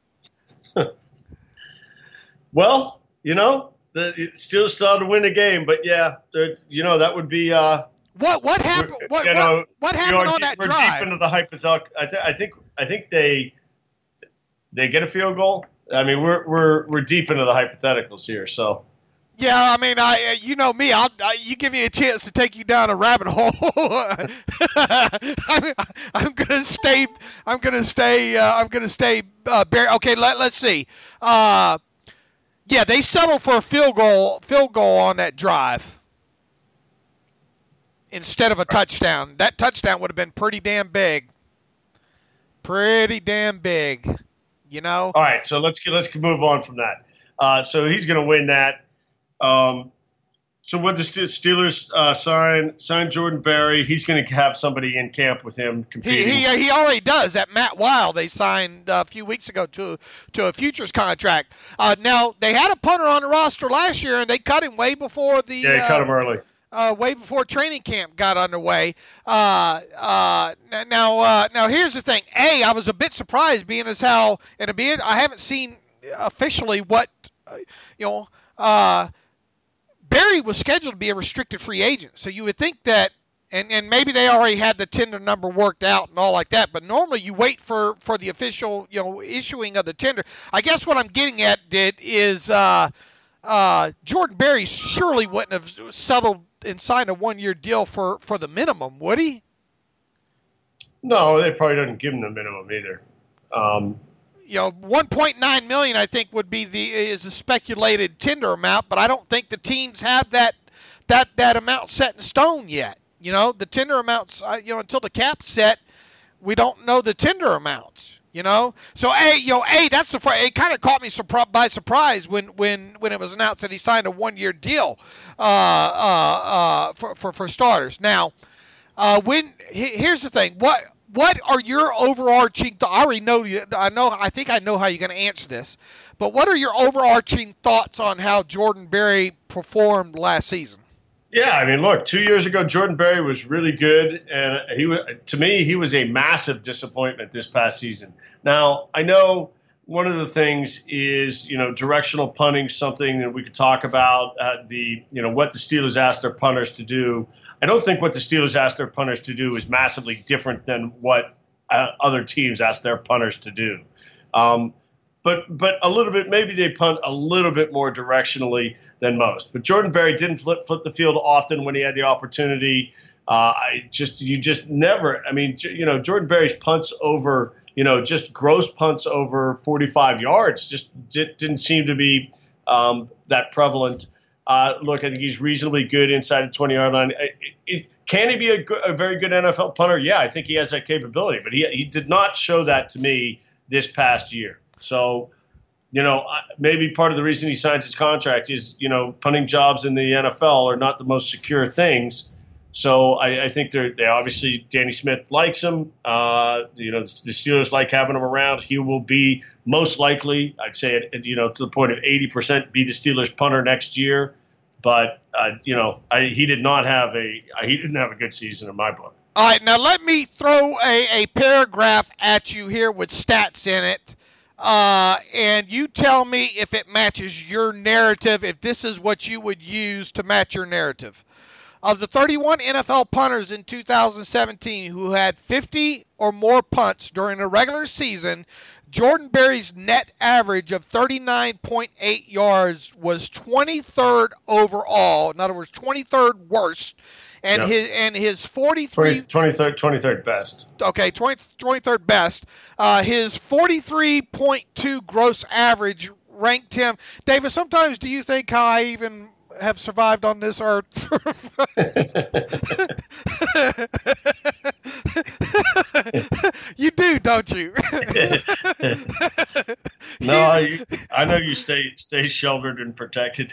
Well, the Steelers still had to win the game, but yeah, that would be. What happened? What happened on that drive? We're deep into the hypothetical. I think they get a field goal. I mean, we're deep into the hypotheticals here, so. Yeah, I mean, me. You give me a chance to take you down a rabbit hole. I'm gonna stay. Okay, let's see. Yeah, they settled for a field goal on that drive instead of a touchdown. That touchdown would have been pretty damn big. All right, so let's move on from that. So he's going to win that. So what the Steelers sign Jordan Berry. He's going to have somebody in camp with him competing. He already does. That Matt Wild they signed a few weeks ago to a futures contract. Now they had a punter on the roster last year, and they cut him way before they cut him early. Way before training camp got underway. Now here's the thing. I was a bit surprised, being as how I haven't seen officially what Berry was scheduled to be a restricted free agent, so you would think that, and maybe they already had the tender number worked out and all like that, but normally you wait for the official, issuing of the tender. I guess what I'm getting at is Jordan Berry surely wouldn't have settled and signed a 1-year deal for the minimum, would he? No, they probably didn't give him the minimum either. $1.9 million, I think, is a speculated tender amount, but I don't think the teams have that amount set in stone yet. You know, the tender amounts, until the cap's set, we don't know the tender amounts, So, that's it kind of caught me by surprise when it was announced that he signed a 1-year deal for starters. Now, here's the thing. What are your overarching I think I know how you're going to answer this. But what are your overarching thoughts on how Jordan Berry performed last season? Yeah, I mean, look, 2 years ago, Jordan Berry was really good, and he was a massive disappointment this past season. Now, I know one of the things is, directional punting, something that we could talk about, what the Steelers asked their punters to do. I don't think what the Steelers asked their punters to do is massively different than what other teams asked their punters to do. But a little bit, maybe they punt a little bit more directionally than most. But Jordan Berry didn't flip the field often when he had the opportunity. Jordan Berry's punts over, just gross punts over 45 yards just didn't seem to be that prevalent. Look, I think he's reasonably good inside the 20-yard line. Can he be a very good NFL punter? Yeah, I think he has that capability. But he did not show that to me this past year. So, maybe part of the reason he signs his contract is, punting jobs in the NFL are not the most secure things. So I think they obviously, Danny Smith likes him. The Steelers like having him around. He will be most likely, I'd say, to the point of 80% be the Steelers punter next year. But, he didn't have a good season in my book. All right, now let me throw a paragraph at you here with stats in it. And you tell me if it matches your narrative, if this is what you would use to match your narrative. Of the 31 NFL punters in 2017 who had 50 or more punts during a regular season, Jordan Berry's net average of 39.8 yards was 23rd overall. In other words, 23rd worst. And his 23rd best. Okay, 23rd best. His 43.2 gross average ranked him. David, sometimes do you think how I even have survived on this earth? You do, don't you? No, I know you stay sheltered and protected.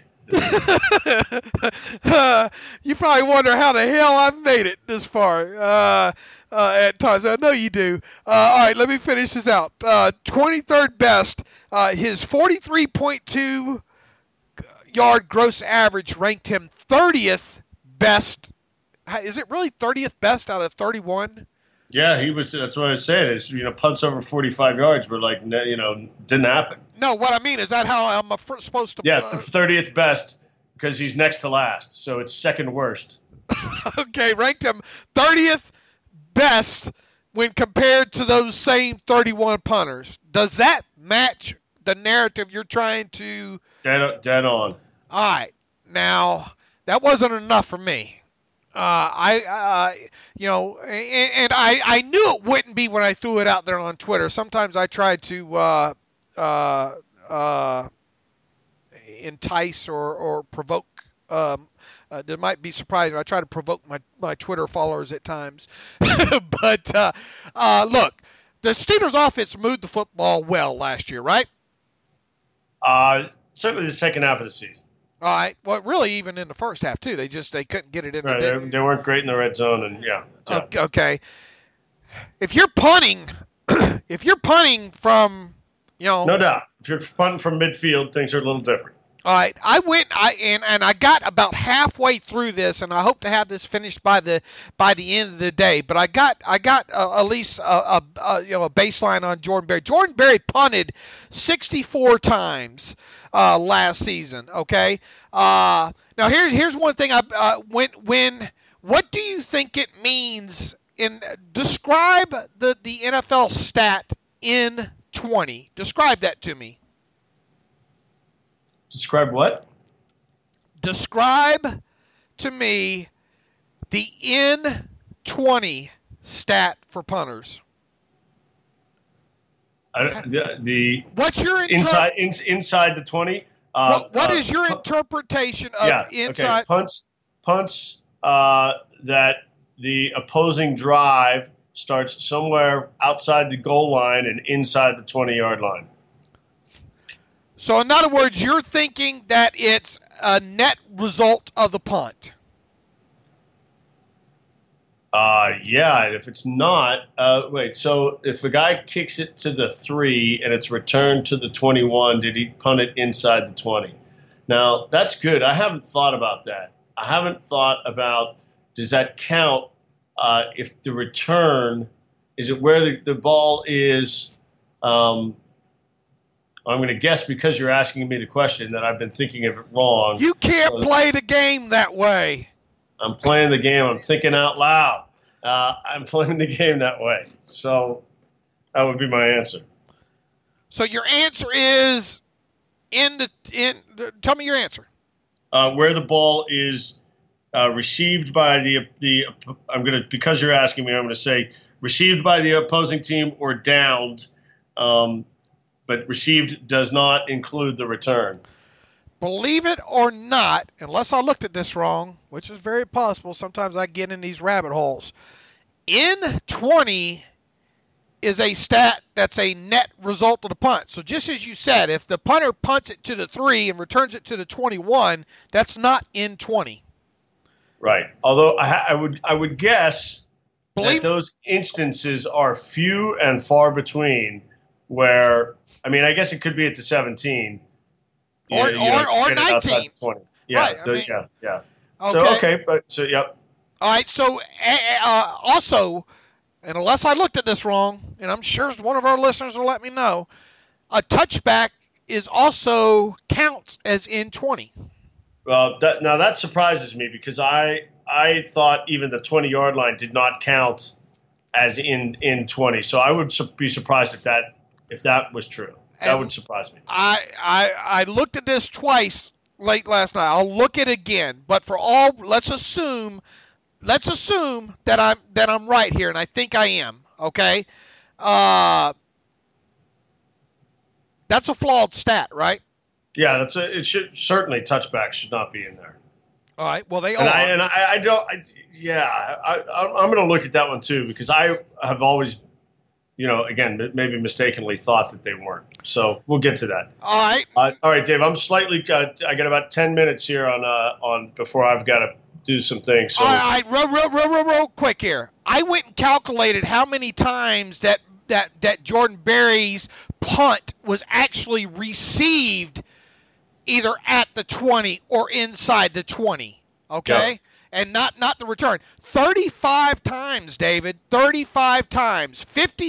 You probably wonder how the hell I've made it this far at times. I know you do. All right, let me finish this out. 23rd best. His 43.2 yard gross average ranked him 30th best. Is it really 30th best out of 31? Yeah, he was. That's what I was saying. Is punts over 45 yards were didn't happen. No, what I mean is that how I'm supposed to. Yeah, 30th best because he's next to last, so it's second worst. Okay, ranked him 30th best when compared to those same 31 punters. Does that match the narrative you're trying to? Dead on. All right, now that wasn't enough for me. I knew it wouldn't be when I threw it out there on Twitter. Sometimes I try to entice or provoke. There might be surprising. I try to provoke my Twitter followers at times. But look, the Steelers' offense moved the football well last year, right? Certainly the second half of the season. All right. Well, really, even in the first half too, they couldn't get it in. Right, they weren't great in the red zone, and yeah. Okay. If you're punting from, no doubt. If you're punting from midfield, things are a little different. All right. I got about halfway through this, and I hope to have this finished by the end of the day. But I got at least a baseline on Jordan Berry. Jordan Berry punted 64 times last season. Okay. Now here's one thing. What do you think it means? Describe the NFL stat in 20. Describe that to me. Describe what? Describe to me the N20 stat for punters. What's your inside the 20? What is your interpretation of inside? Okay. Punts that the opposing drive starts somewhere outside the goal line and inside the 20-yard line. So, in other words, you're thinking that it's a net result of the punt. Yeah, and if it's not, so if a guy kicks it to the 3 and it's returned to the 21, did he punt it inside the 20? Now, that's good. I haven't thought about that. I haven't thought about, does that count if the return, is it where the ball is, I'm going to guess because you're asking me the question that I've been thinking of it wrong. You can't play the game that way. I'm playing the game. I'm thinking out loud. I'm playing the game that way. So that would be my answer. So your answer is tell me your answer. Where the ball is received by because you're asking me, I'm going to say received by the opposing team or downed, but received does not include the return. Believe it or not, unless I looked at this wrong, which is very possible, sometimes I get in these rabbit holes, N20 is a stat that's a net result of the punt. So just as you said, if the punter punts it to the 3 and returns it to the 21, that's not N20. Right. Although I would guess that those instances are few and far between where, I guess it could be at the 17. Or 19. 20. Yeah, right, yeah. Okay. Yep. All right, so also, and unless I looked at this wrong, and I'm sure one of our listeners will let me know, a touchback is also counts as N20. Well, that surprises me because I thought even the 20-yard line did not count as in 20. So I would be surprised if that was true. That would surprise me. I looked at this twice late last night. I'll look at it again, but let's assume that I'm right here, and I think I am. Okay, that's a flawed stat, right? Yeah, it should certainly touchbacks should not be in there. All right, well they are. I'm going to look at that one too because I have always, again, maybe mistakenly thought that they weren't. So we'll get to that. All right. All right, Dave. I'm slightly. I got about 10 minutes here on before I've got to do some things. So. All right, real quick here. I went and calculated how many times that Jordan Berry's punt was actually received either at the 20 or inside the 20. Okay. Yeah. And not the return. 35 times, David. 35 times.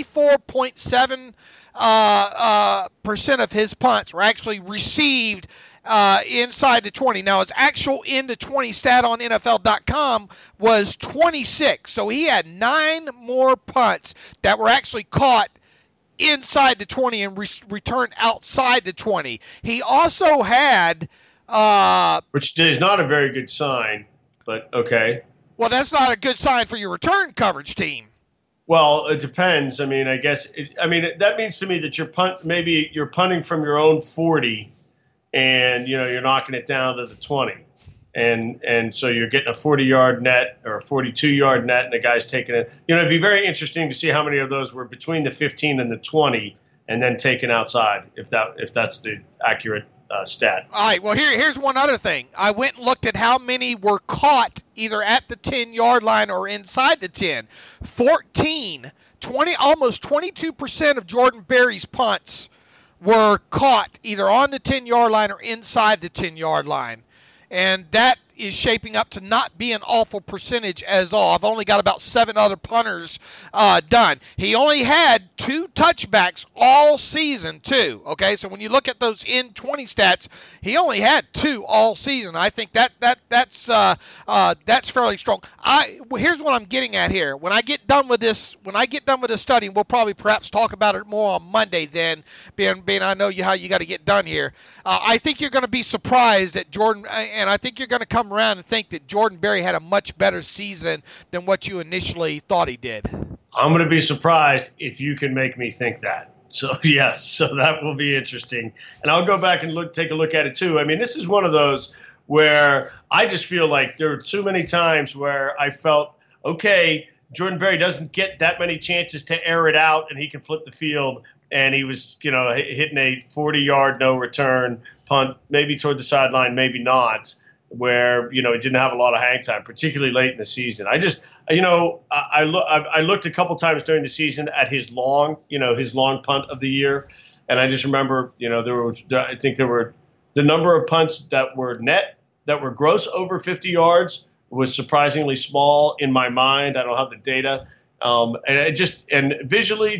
54.7% percent of his punts were actually received inside the 20. Now, his actual in the 20 stat on NFL.com was 26. So he had 9 more punts that were actually caught inside the 20 and returned outside the 20. He also had... which is not a very good sign. But okay. Well, that's not a good sign for your return coverage team. Well, it depends. I guess. That means to me that you're punting from your own 40, and you're knocking it down to the 20, and so you're getting a 40-yard net or a 42-yard net, and the guy's taking it. It'd be very interesting to see how many of those were between the 15 and the 20, and then taken outside. If that's the accurate stat. All right, well, here's one other thing. I went and looked at how many were caught either at the 10-yard line or inside the 10. 14, 20, almost 22% of Jordan Berry's punts were caught either on the 10-yard line or inside the 10-yard line. And that is shaping up to not be an awful percentage as all. I've only got about 7 other punters done. He only had 2 touchbacks all season, too. Okay, so when you look at those N20 stats, he only had 2 all season. I think that's fairly strong. Here's what I'm getting at here. When I get done with this study, we'll probably perhaps talk about it more on Monday. Then, being I know how you got to get done here. I think you're going to be surprised at Jordan, and I think you're going to come around and think that Jordan Berry had a much better season than what you initially thought he did. I'm going to be surprised if you can make me think that. So, yes, so that will be interesting. And I'll go back and take a look at it, too. This is one of those where I just feel like there are too many times where I felt, okay, Jordan Berry doesn't get that many chances to air it out, and he can flip the field. And he was, hitting a 40-yard no return punt, maybe toward the sideline, maybe not, where, he didn't have a lot of hang time, particularly late in the season. I just, I looked a couple times during the season at his long punt of the year. And I just remember, I think there were the number of punts that were gross over 50 yards was surprisingly small in my mind. I don't have the data. And visually,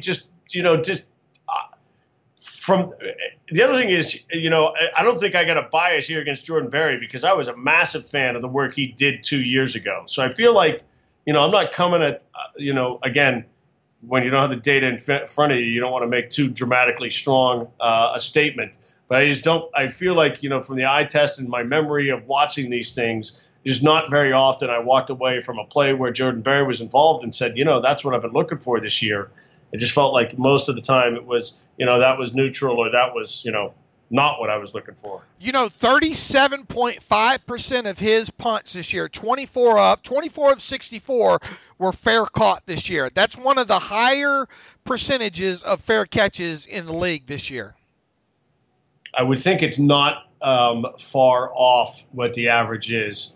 from the other thing is, I don't think I got a bias here against Jordan Berry because I was a massive fan of the work he did 2 years ago. So I feel like, I'm not coming at, again, when you don't have the data in front of you, you don't want to make too dramatically strong a statement. But I feel like, from the eye test and my memory of watching these things, is not very often I walked away from a play where Jordan Berry was involved and said, that's what I've been looking for this year. It just felt like most of the time it was, that was neutral or that was, not what I was looking for. 37.5% of his punts this year, 24 of 64 were fair caught this year. That's one of the higher percentages of fair catches in the league this year. I would think it's not far off what the average is.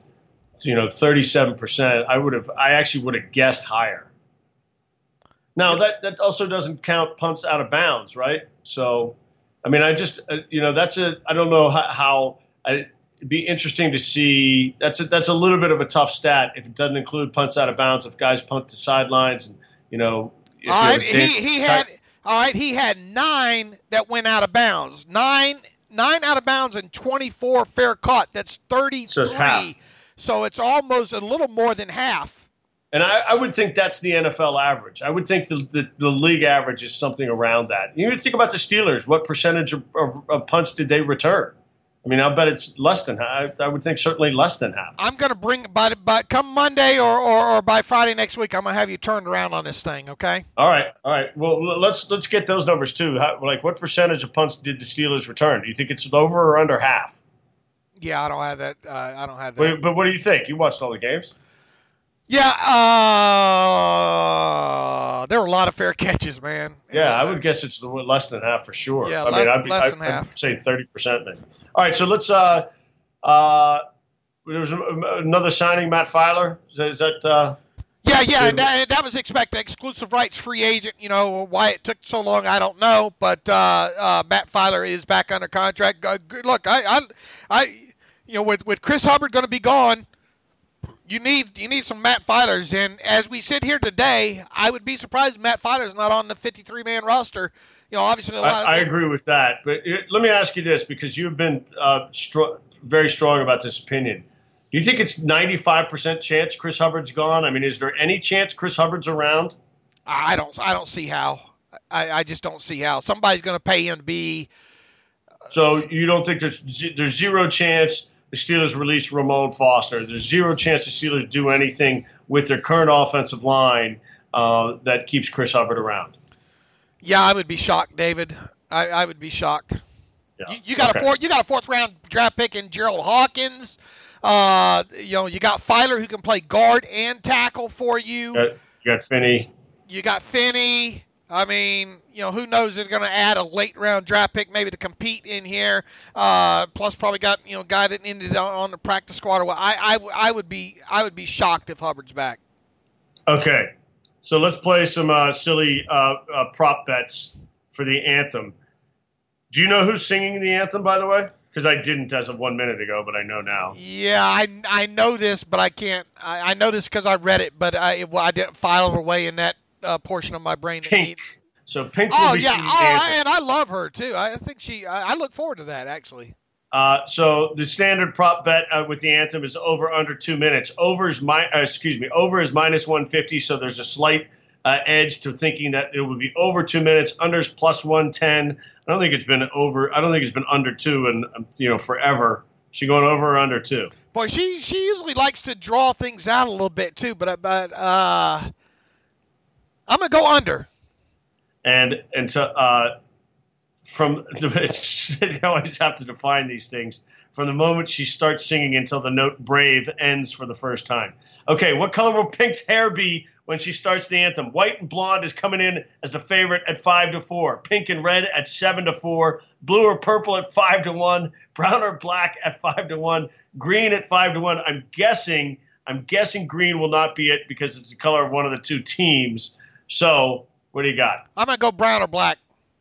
37%. I actually would have guessed higher. Now that also doesn't count punts out of bounds, right? So, I mean, I just I don't know how it'd be interesting to see. That's a little bit of a tough stat if it doesn't include punts out of bounds. If guys punt to sidelines, and all right, he had 9 that went out of bounds. Nine out of bounds and 24 fair caught. That's 33. So it's half. So it's almost a little more than half. And I would think that's the NFL average. I would think the league average is something around that. You think about the Steelers. What percentage of punts did they return? I mean, I'll bet it's less than half. I would think certainly less than half. I'm going to bring by come Monday or by Friday next week. I'm going to have you turned around on this thing. Okay. All right. Well, let's get those numbers too. What percentage of punts did the Steelers return? Do you think it's over or under half? Yeah, I don't have that. I don't have that. But what do you think? You watched all the games. Yeah, there were a lot of fair catches, man. Yeah, I would guess it's less than half for sure. Yeah, less than half. I'd say 30% maybe. All right, so let's there was another signing, Matt Filer. Is that Yeah, that was expected. Exclusive rights free agent. Why it took so long, I don't know. But Matt Filer is back under contract. Look, with Chris Hubbard going to be gone, you need some Matt Filers. And as we sit here today, I would be surprised if Matt Filer's not on the 53-man roster. Obviously, I agree with that. But let me ask you this, because you've been very strong about this opinion. Do you think it's 95% chance Chris Hubbard's gone? I mean, is there any chance Chris Hubbard's around? I don't see how. I just don't see how. Somebody's going to pay him to be. So you don't think there's zero chance the Steelers release Ramon Foster? There's zero chance the Steelers do anything with their current offensive line that keeps Chris Hubbard around? Yeah, I would be shocked, David. I would be shocked. Yeah. You got a fourth round draft pick in Gerald Hawkins. You got Filer who can play guard and tackle for you. You got Finney. You got Finney. I mean, who knows? They're going to add a late round draft pick maybe to compete in here. Plus, probably got guy that ended on the practice squad. I would be shocked if Hubbard's back. Okay, so let's play some silly prop bets for the anthem. Do you know who's singing the anthem, by the way? Because I didn't as of 1 minute ago, but I know now. Yeah, I know this, but I can't. I know this because I read it, but I didn't file it away in that portion of my brain. Pink. So Pink will be singing the anthem. And I love her too. I think I look forward to that actually. So the standard prop bet with the anthem is over under 2 minutes. Over is minus 150. So there's a slight edge to thinking that it would be over 2 minutes. Under is plus 110. I don't think it's been over. I don't think it's been under 2 and forever. She going over or under 2? Boy, she usually likes to draw things out a little bit too, but I'm gonna go under. And you always have to define these things. From the moment she starts singing until the note "brave" ends for the first time. Okay, what color will Pink's hair be when she starts the anthem? White and blonde is coming in as the favorite at 5-4. Pink and red at 7-4. Blue or purple at 5-1. Brown or black at 5-1. Green at 5-1. I'm guessing green will not be it because it's the color of one of the two teams. So, what do you got? I'm gonna go brown or black.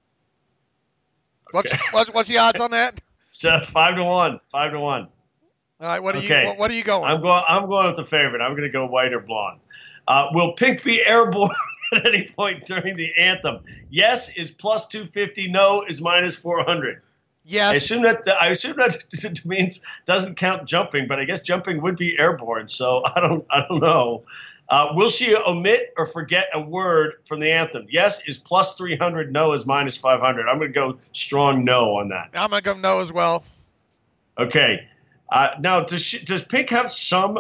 Okay. What's the odds on that? So 5-1. 5-1. All right, what are you going? I'm going with the favorite. I'm going to go white or blonde. Will Pink be airborne at any point during the anthem? Yes is plus 250. No is minus 400. Yes. I assume that means doesn't count jumping, but I guess jumping would be airborne. So I don't know. Will she omit or forget a word from the anthem? Yes is plus 300. No is minus 500. I'm going to go strong no on that. I'm going to go no as well. Okay. Now, does Pink have some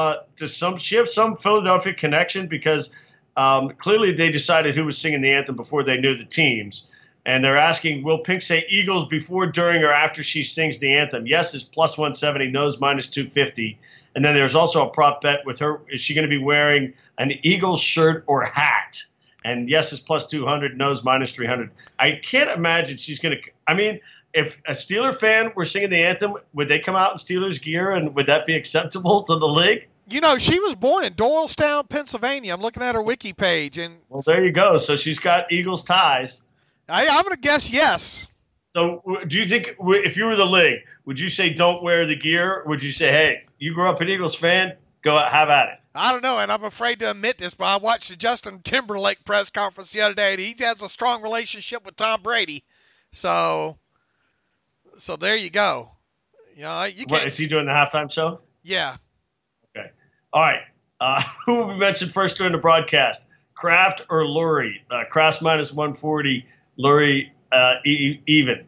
Philadelphia connection? Because clearly they decided who was singing the anthem before they knew the teams. And they're asking, will Pink say Eagles before, during, or after she sings the anthem? Yes is plus 170. No is minus 250. And then there's also a prop bet with her. Is she going to be wearing an Eagles shirt or hat? And yes is plus 200. No is minus 300. I can't imagine she's going to – I mean, if a Steeler fan were singing the anthem, would they come out in Steelers gear, and would that be acceptable to the league? You know, she was born in Doylestown, Pennsylvania. I'm looking at her wiki page. Well, there you go. So she's got Eagles ties. I'm going to guess yes. So do you think if you were the league, would you say don't wear the gear? Or would you say, hey, you grew up an Eagles fan, go out, have at it? I don't know, and I'm afraid to admit this, but I watched the Justin Timberlake press conference the other day, and he has a strong relationship with Tom Brady. So there you go. You know, you can't. What, is he doing the halftime show? Yeah. Okay. All right. Who will be mentioned first during the broadcast? Kraft or Lurie? Kraft minus 140, Lurie even.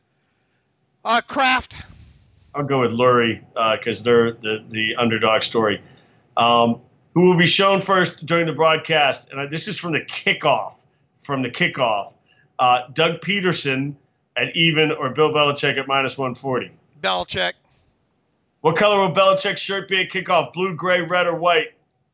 Kraft. I'll go with Lurie because they're the underdog story. Who will be shown first during the broadcast? And this is from the kickoff. Doug Peterson at even or Bill Belichick at minus 140. Belichick. What color will Belichick's shirt be at kickoff? Blue, gray, red, or white?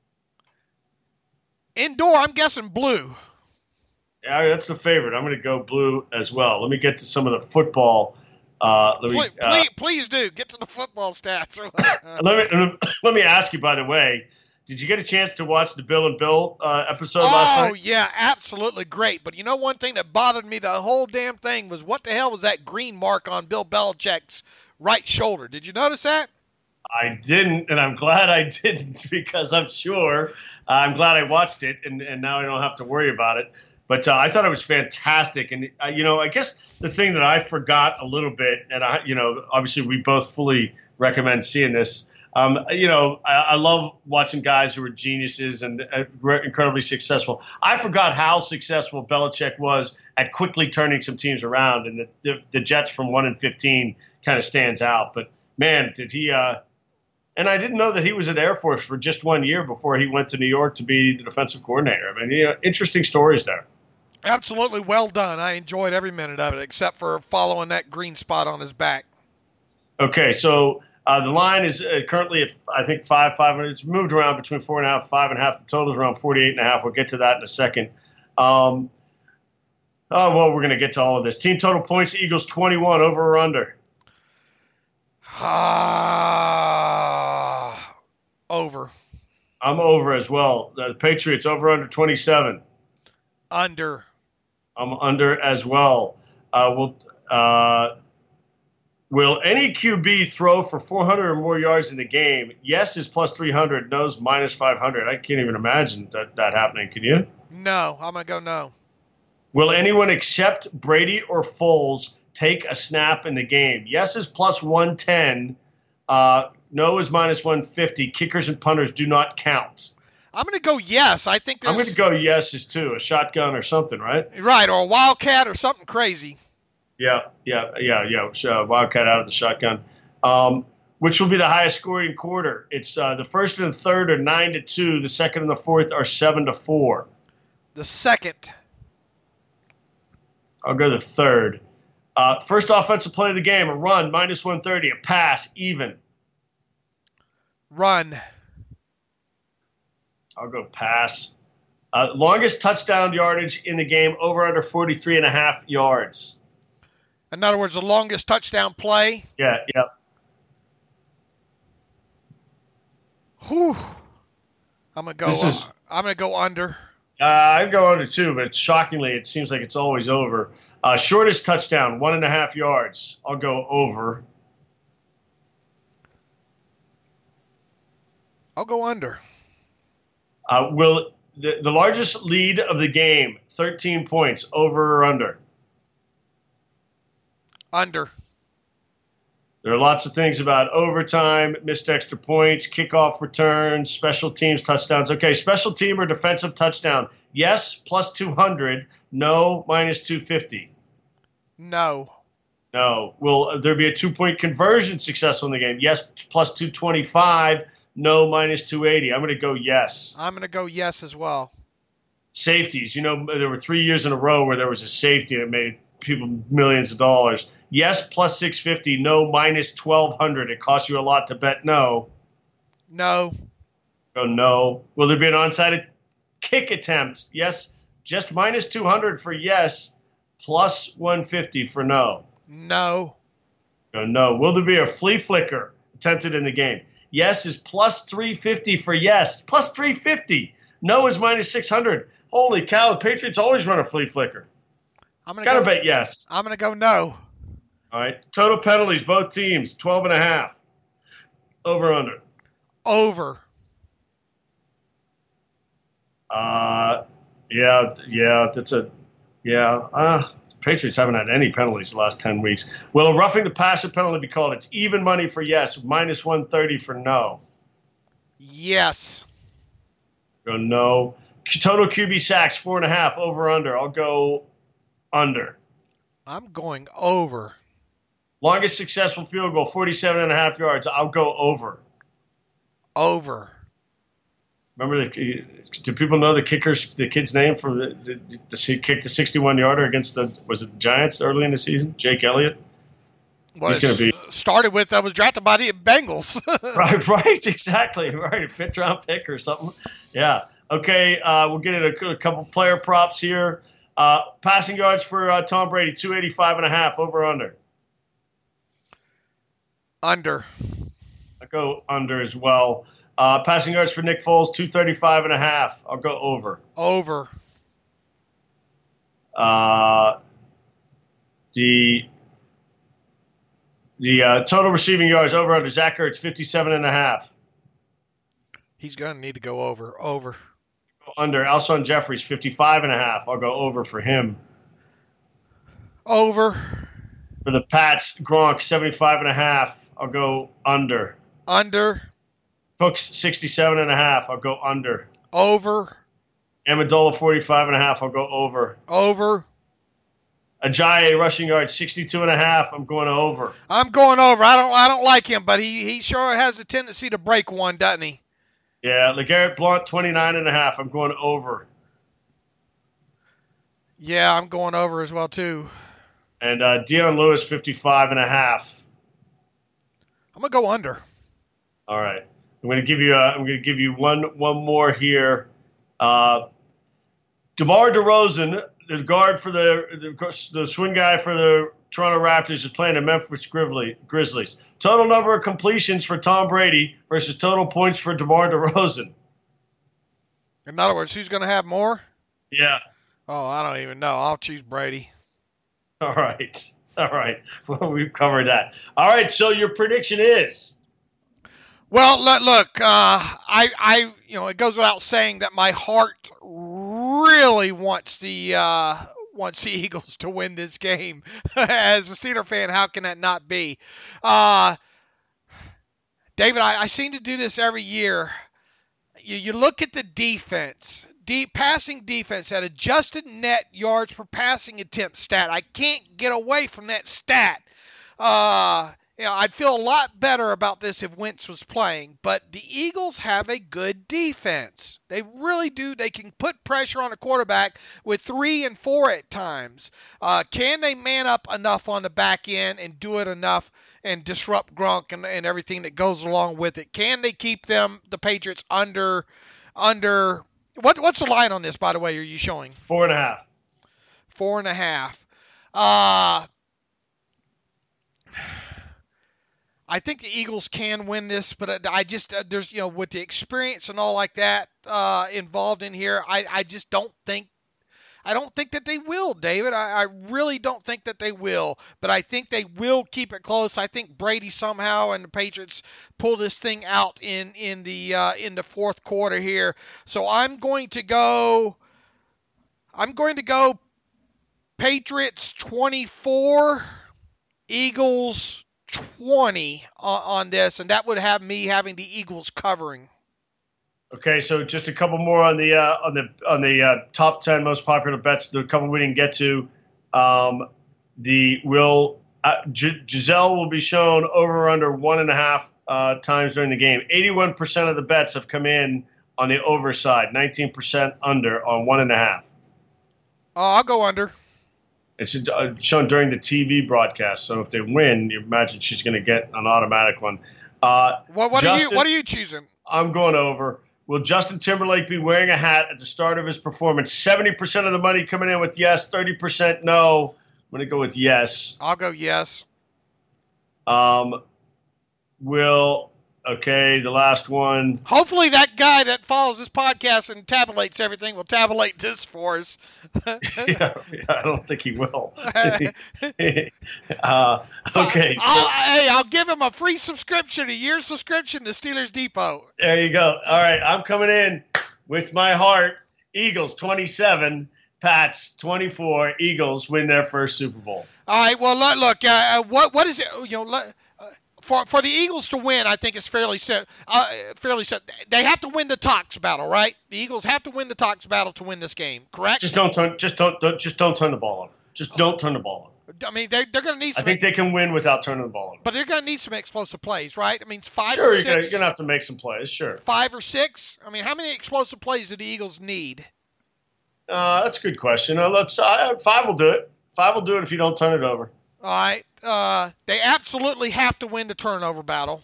Indoor, I'm guessing blue. Yeah, that's the favorite. I'm going to go blue as well. Let me get to some of the football. Please do. Get to the football stats. Let me ask you, by the way, did you get a chance to watch the Bill and Bill episode last night? Oh, yeah, absolutely great. But you know one thing that bothered me the whole damn thing was what the hell was that green mark on Bill Belichick's right shoulder? Did you notice that? I didn't, and I'm glad I didn't because I'm glad I watched it, and now I don't have to worry about it. But I thought it was fantastic. And, I guess the thing that I forgot a little bit, and, obviously we both fully recommend seeing this. I love watching guys who are geniuses and incredibly successful. I forgot how successful Belichick was at quickly turning some teams around, and the Jets from 1-15 kind of stands out. But, man, did he and I didn't know that he was at Air Force for just 1 year before he went to New York to be the defensive coordinator. I mean, interesting stories there. Absolutely well done. I enjoyed every minute of it except for following that green spot on his back. Okay, so the line is currently at, I think, 5. It's moved around between 4.5, 5.5. The total is around 48.5. We'll get to that in a second. We're going to get to all of this. Team total points, Eagles 21, over or under? Over. I'm over as well. The Patriots over under 27. Under. I'm under as well. Will any QB throw for 400 or more yards in the game? Yes is plus 300. No is minus 500. I can't even imagine that happening. Can you? No. I'm going to go no. Will anyone except Brady or Foles take a snap in the game? Yes is plus 110. No is minus 150. Kickers and punters do not count. I'm going to go yes. I'm going to go yeses too. A shotgun or something, right? Right, or a wildcat or something crazy. Yeah. Wildcat out of the shotgun. Which will be the highest scoring quarter? It's the first and the third are 9-2. The second and the fourth are 7-4. The second. I'll go the third. First offensive play of the game, a run, minus 130, a pass, even. Run. I'll go pass. Longest touchdown yardage in the game, over under 43.5 yards. In other words, the longest touchdown play. Yeah. Whew. I'm gonna go under. I'd go under too, but shockingly, it seems like it's always over. Shortest touchdown, 1.5 yards. I'll go over. I'll go under. Will the largest lead of the game, 13 points, over or under? Under. There are lots of things about overtime, missed extra points, kickoff returns, special teams touchdowns. Okay, special team or defensive touchdown. Yes, plus 200. No, minus 250. No. Will there be a 2-point conversion successful in the game? Yes, plus 225. No, minus 280. I'm going to go yes. I'm going to go yes as well. Safeties. There were 3 years in a row where there was a safety that made people millions of dollars. Yes, plus 650. No, minus 1,200. It costs you a lot to bet no. No. Go no. Will there be an onside kick attempt? Yes, just minus 200 for yes, plus 150 for no. No. Go no. Will there be a flea flicker attempted in the game? Yes is plus 350 for yes. Plus 350. No is minus 600. Holy cow, the Patriots always run a flea flicker. Gotta bet yes. I'm going to go no. All right. Total penalties, both teams, 12.5. Over under. Over. Patriots haven't had any penalties the last 10 weeks. Will a roughing the passer penalty be called? It's even money for yes, minus 130 for no. Yes. Go no. Total QB sacks, 4.5, over under. I'll go under. I'm going over. Longest successful field goal, 47.5 yards. I'll go over. Over. Remember, do people know the kid's name for the kick the 61-yarder against the Giants early in the season? Jake Elliott. He's going to be started with. I was drafted by the Bengals. right, exactly. Right, a fifth-round pick or something. Yeah. Okay, we'll get into a couple player props here. Passing yards for Tom Brady, 285.5, over under. Under. I go under as well. Passing yards for Nick Foles, 235.5. I'll go over. Over. The total receiving yards over under Zach Ertz, 57.5. He's going to need to go over. Over. Under Alshon Jeffries, 55.5. I'll go over for him. Over. For the Pats, Gronk, 75.5. I'll go under. Under. Cooks, 67.5. I'll go under. Over. Amendola, 45.5. I'll go over. Over. Ajayi, rushing yards, 62.5. I'm going over. I'm going over. I don't like him, but he sure has a tendency to break one, doesn't he? Yeah, LeGarrette Blount, 29.5. I'm going over. Yeah, I'm going over as well, too. And Dion Lewis, 55.5. I'm going to go under. All right. I'm going to give you one more here. DeMar DeRozan, the guard for the swing guy for the Toronto Raptors, is playing the Memphis Grizzlies. Total number of completions for Tom Brady versus total points for DeMar DeRozan. In other words, who's going to have more? Yeah. Oh, I don't even know. I'll choose Brady. All right. Well, we've covered that. All right. So your prediction is? Well, look. It goes without saying that my heart really wants the Eagles to win this game. As a Steeler fan, how can that not be? David, I seem to do this every year. You look at the defense, passing defense, that adjusted net yards per passing attempt stat. I can't get away from that stat. I'd feel a lot better about this if Wentz was playing, but the Eagles have a good defense. They really do. They can put pressure on a quarterback with 3 and 4 at times. Can they man up enough on the back end and do it enough and disrupt Gronk and everything that goes along with it? Can they keep the Patriots under what's the line on this, by the way, are you showing? 4.5. 4.5. I think the Eagles can win this, but I just there's with the experience and all like that involved in here, I just don't think that they will, David. I really don't think that they will, but I think they will keep it close. I think Brady somehow and the Patriots pull this thing out in the fourth quarter here. So I'm going to go Patriots 24, Eagles 20 on this, and that would have me having the Eagles covering. Okay, so just a couple more on the top 10 most popular bets. The couple we didn't get to. Giselle will be shown over or under 1.5 times during the game. 81% of the bets have come in on the over side. 19% under on 1.5. I'll go under. It's shown during the TV broadcast, so if they win, you imagine she's going to get an automatic one. What are you choosing? I'm going over. Will Justin Timberlake be wearing a hat at the start of his performance? 70% of the money coming in with yes, 30% no. I'm going to go with yes. I'll go yes. Okay, the last one. Hopefully that guy that follows this podcast and tabulates everything will tabulate this for us. yeah, I don't think he will. Okay. I'll give him a free subscription, a year subscription to Steelers Depot. There you go. All right, I'm coming in with my heart. Eagles 27, Pats 24. Eagles win their first Super Bowl. All right, well, look, what is it, For the Eagles to win, I think it's fairly set. They have to win the Tox battle, right? The Eagles have to win the Tox battle to win this game, correct? Just don't turn the ball over. Just don't turn the ball over. I mean, they're going to need. I think they can win without turning the ball over. But they're going to need some explosive plays, right? I mean, 5 sure, or 6. You're going to have to make some plays. Sure. 5 or 6. I mean, how many explosive plays do the Eagles need? That's a good question. 5 will do it. 5 will do it if you don't turn it over. All right. They absolutely have to win the turnover battle.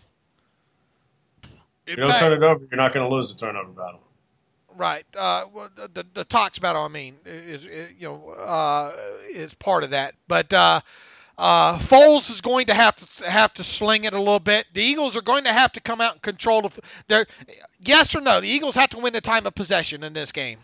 If you don't turn it over, you're not going to lose the turnover battle. Right. The Tox battle, I mean, is part of that. But Foles is going to have to sling it a little bit. The Eagles are going to have to come out and control their. Yes or no? The Eagles have to win the time of possession in this game.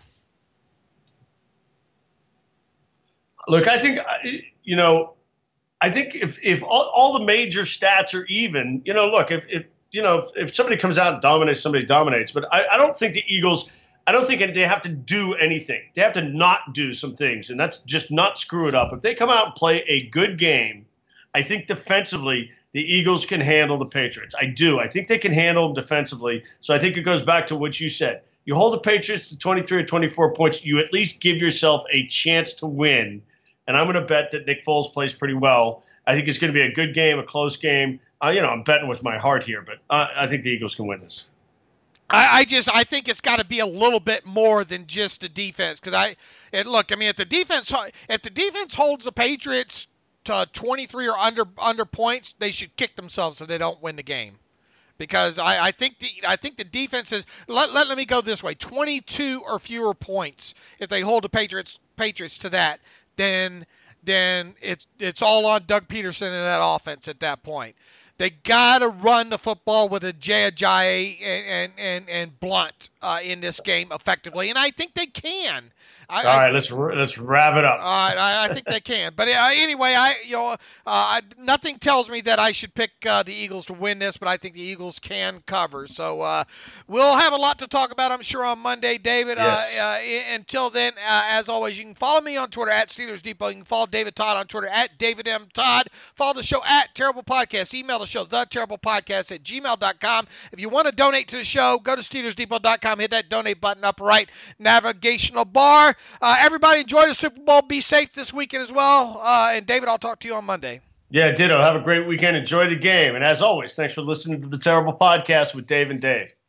Look, I think I think if all the major stats are even, look, if somebody comes out and dominates, somebody dominates. But I don't think the Eagles, I don't think they have to do anything. They have to not do some things, and that's just not screw it up. If they come out and play a good game, I think defensively the Eagles can handle the Patriots. I do. I think they can handle them defensively. So I think it goes back to what you said. You hold the Patriots to 23 or 24 points, you at least give yourself a chance to win. And I'm going to bet that Nick Foles plays pretty well. I think it's going to be a good game, a close game. I'm betting with my heart here, but I think the Eagles can win this. I think it's got to be a little bit more than just the defense. Because if the defense holds the Patriots to 23 or under points, they should kick themselves so they don't win the game. Because I think the defense is let me go this way: 22 or fewer points. If they hold the Patriots to that, then it's all on Doug Peterson and that offense at that point. They got to run the football with Ajayi and Blunt in this game effectively, and I think they can. All right, let's wrap it up. All right, I think they can. But anyway, nothing tells me that I should pick the Eagles to win this, but I think the Eagles can cover. So we'll have a lot to talk about, I'm sure, on Monday, David. Yes. Until then, as always, you can follow me on Twitter at Steelers Depot. You can follow David Todd on Twitter at David M. Todd. Follow the show at Terrible Podcast. Email the show, theterriblepodcast@gmail.com. If you want to donate to the show, go to SteelersDepot.com. Hit that donate button up right navigational bar. Everybody enjoy the Super Bowl. Be safe this weekend as well. And David, I'll talk to you on Monday. Yeah, ditto. Have a great weekend. Enjoy the game. And as always, thanks for listening to the Terrible Podcast with Dave and Dave.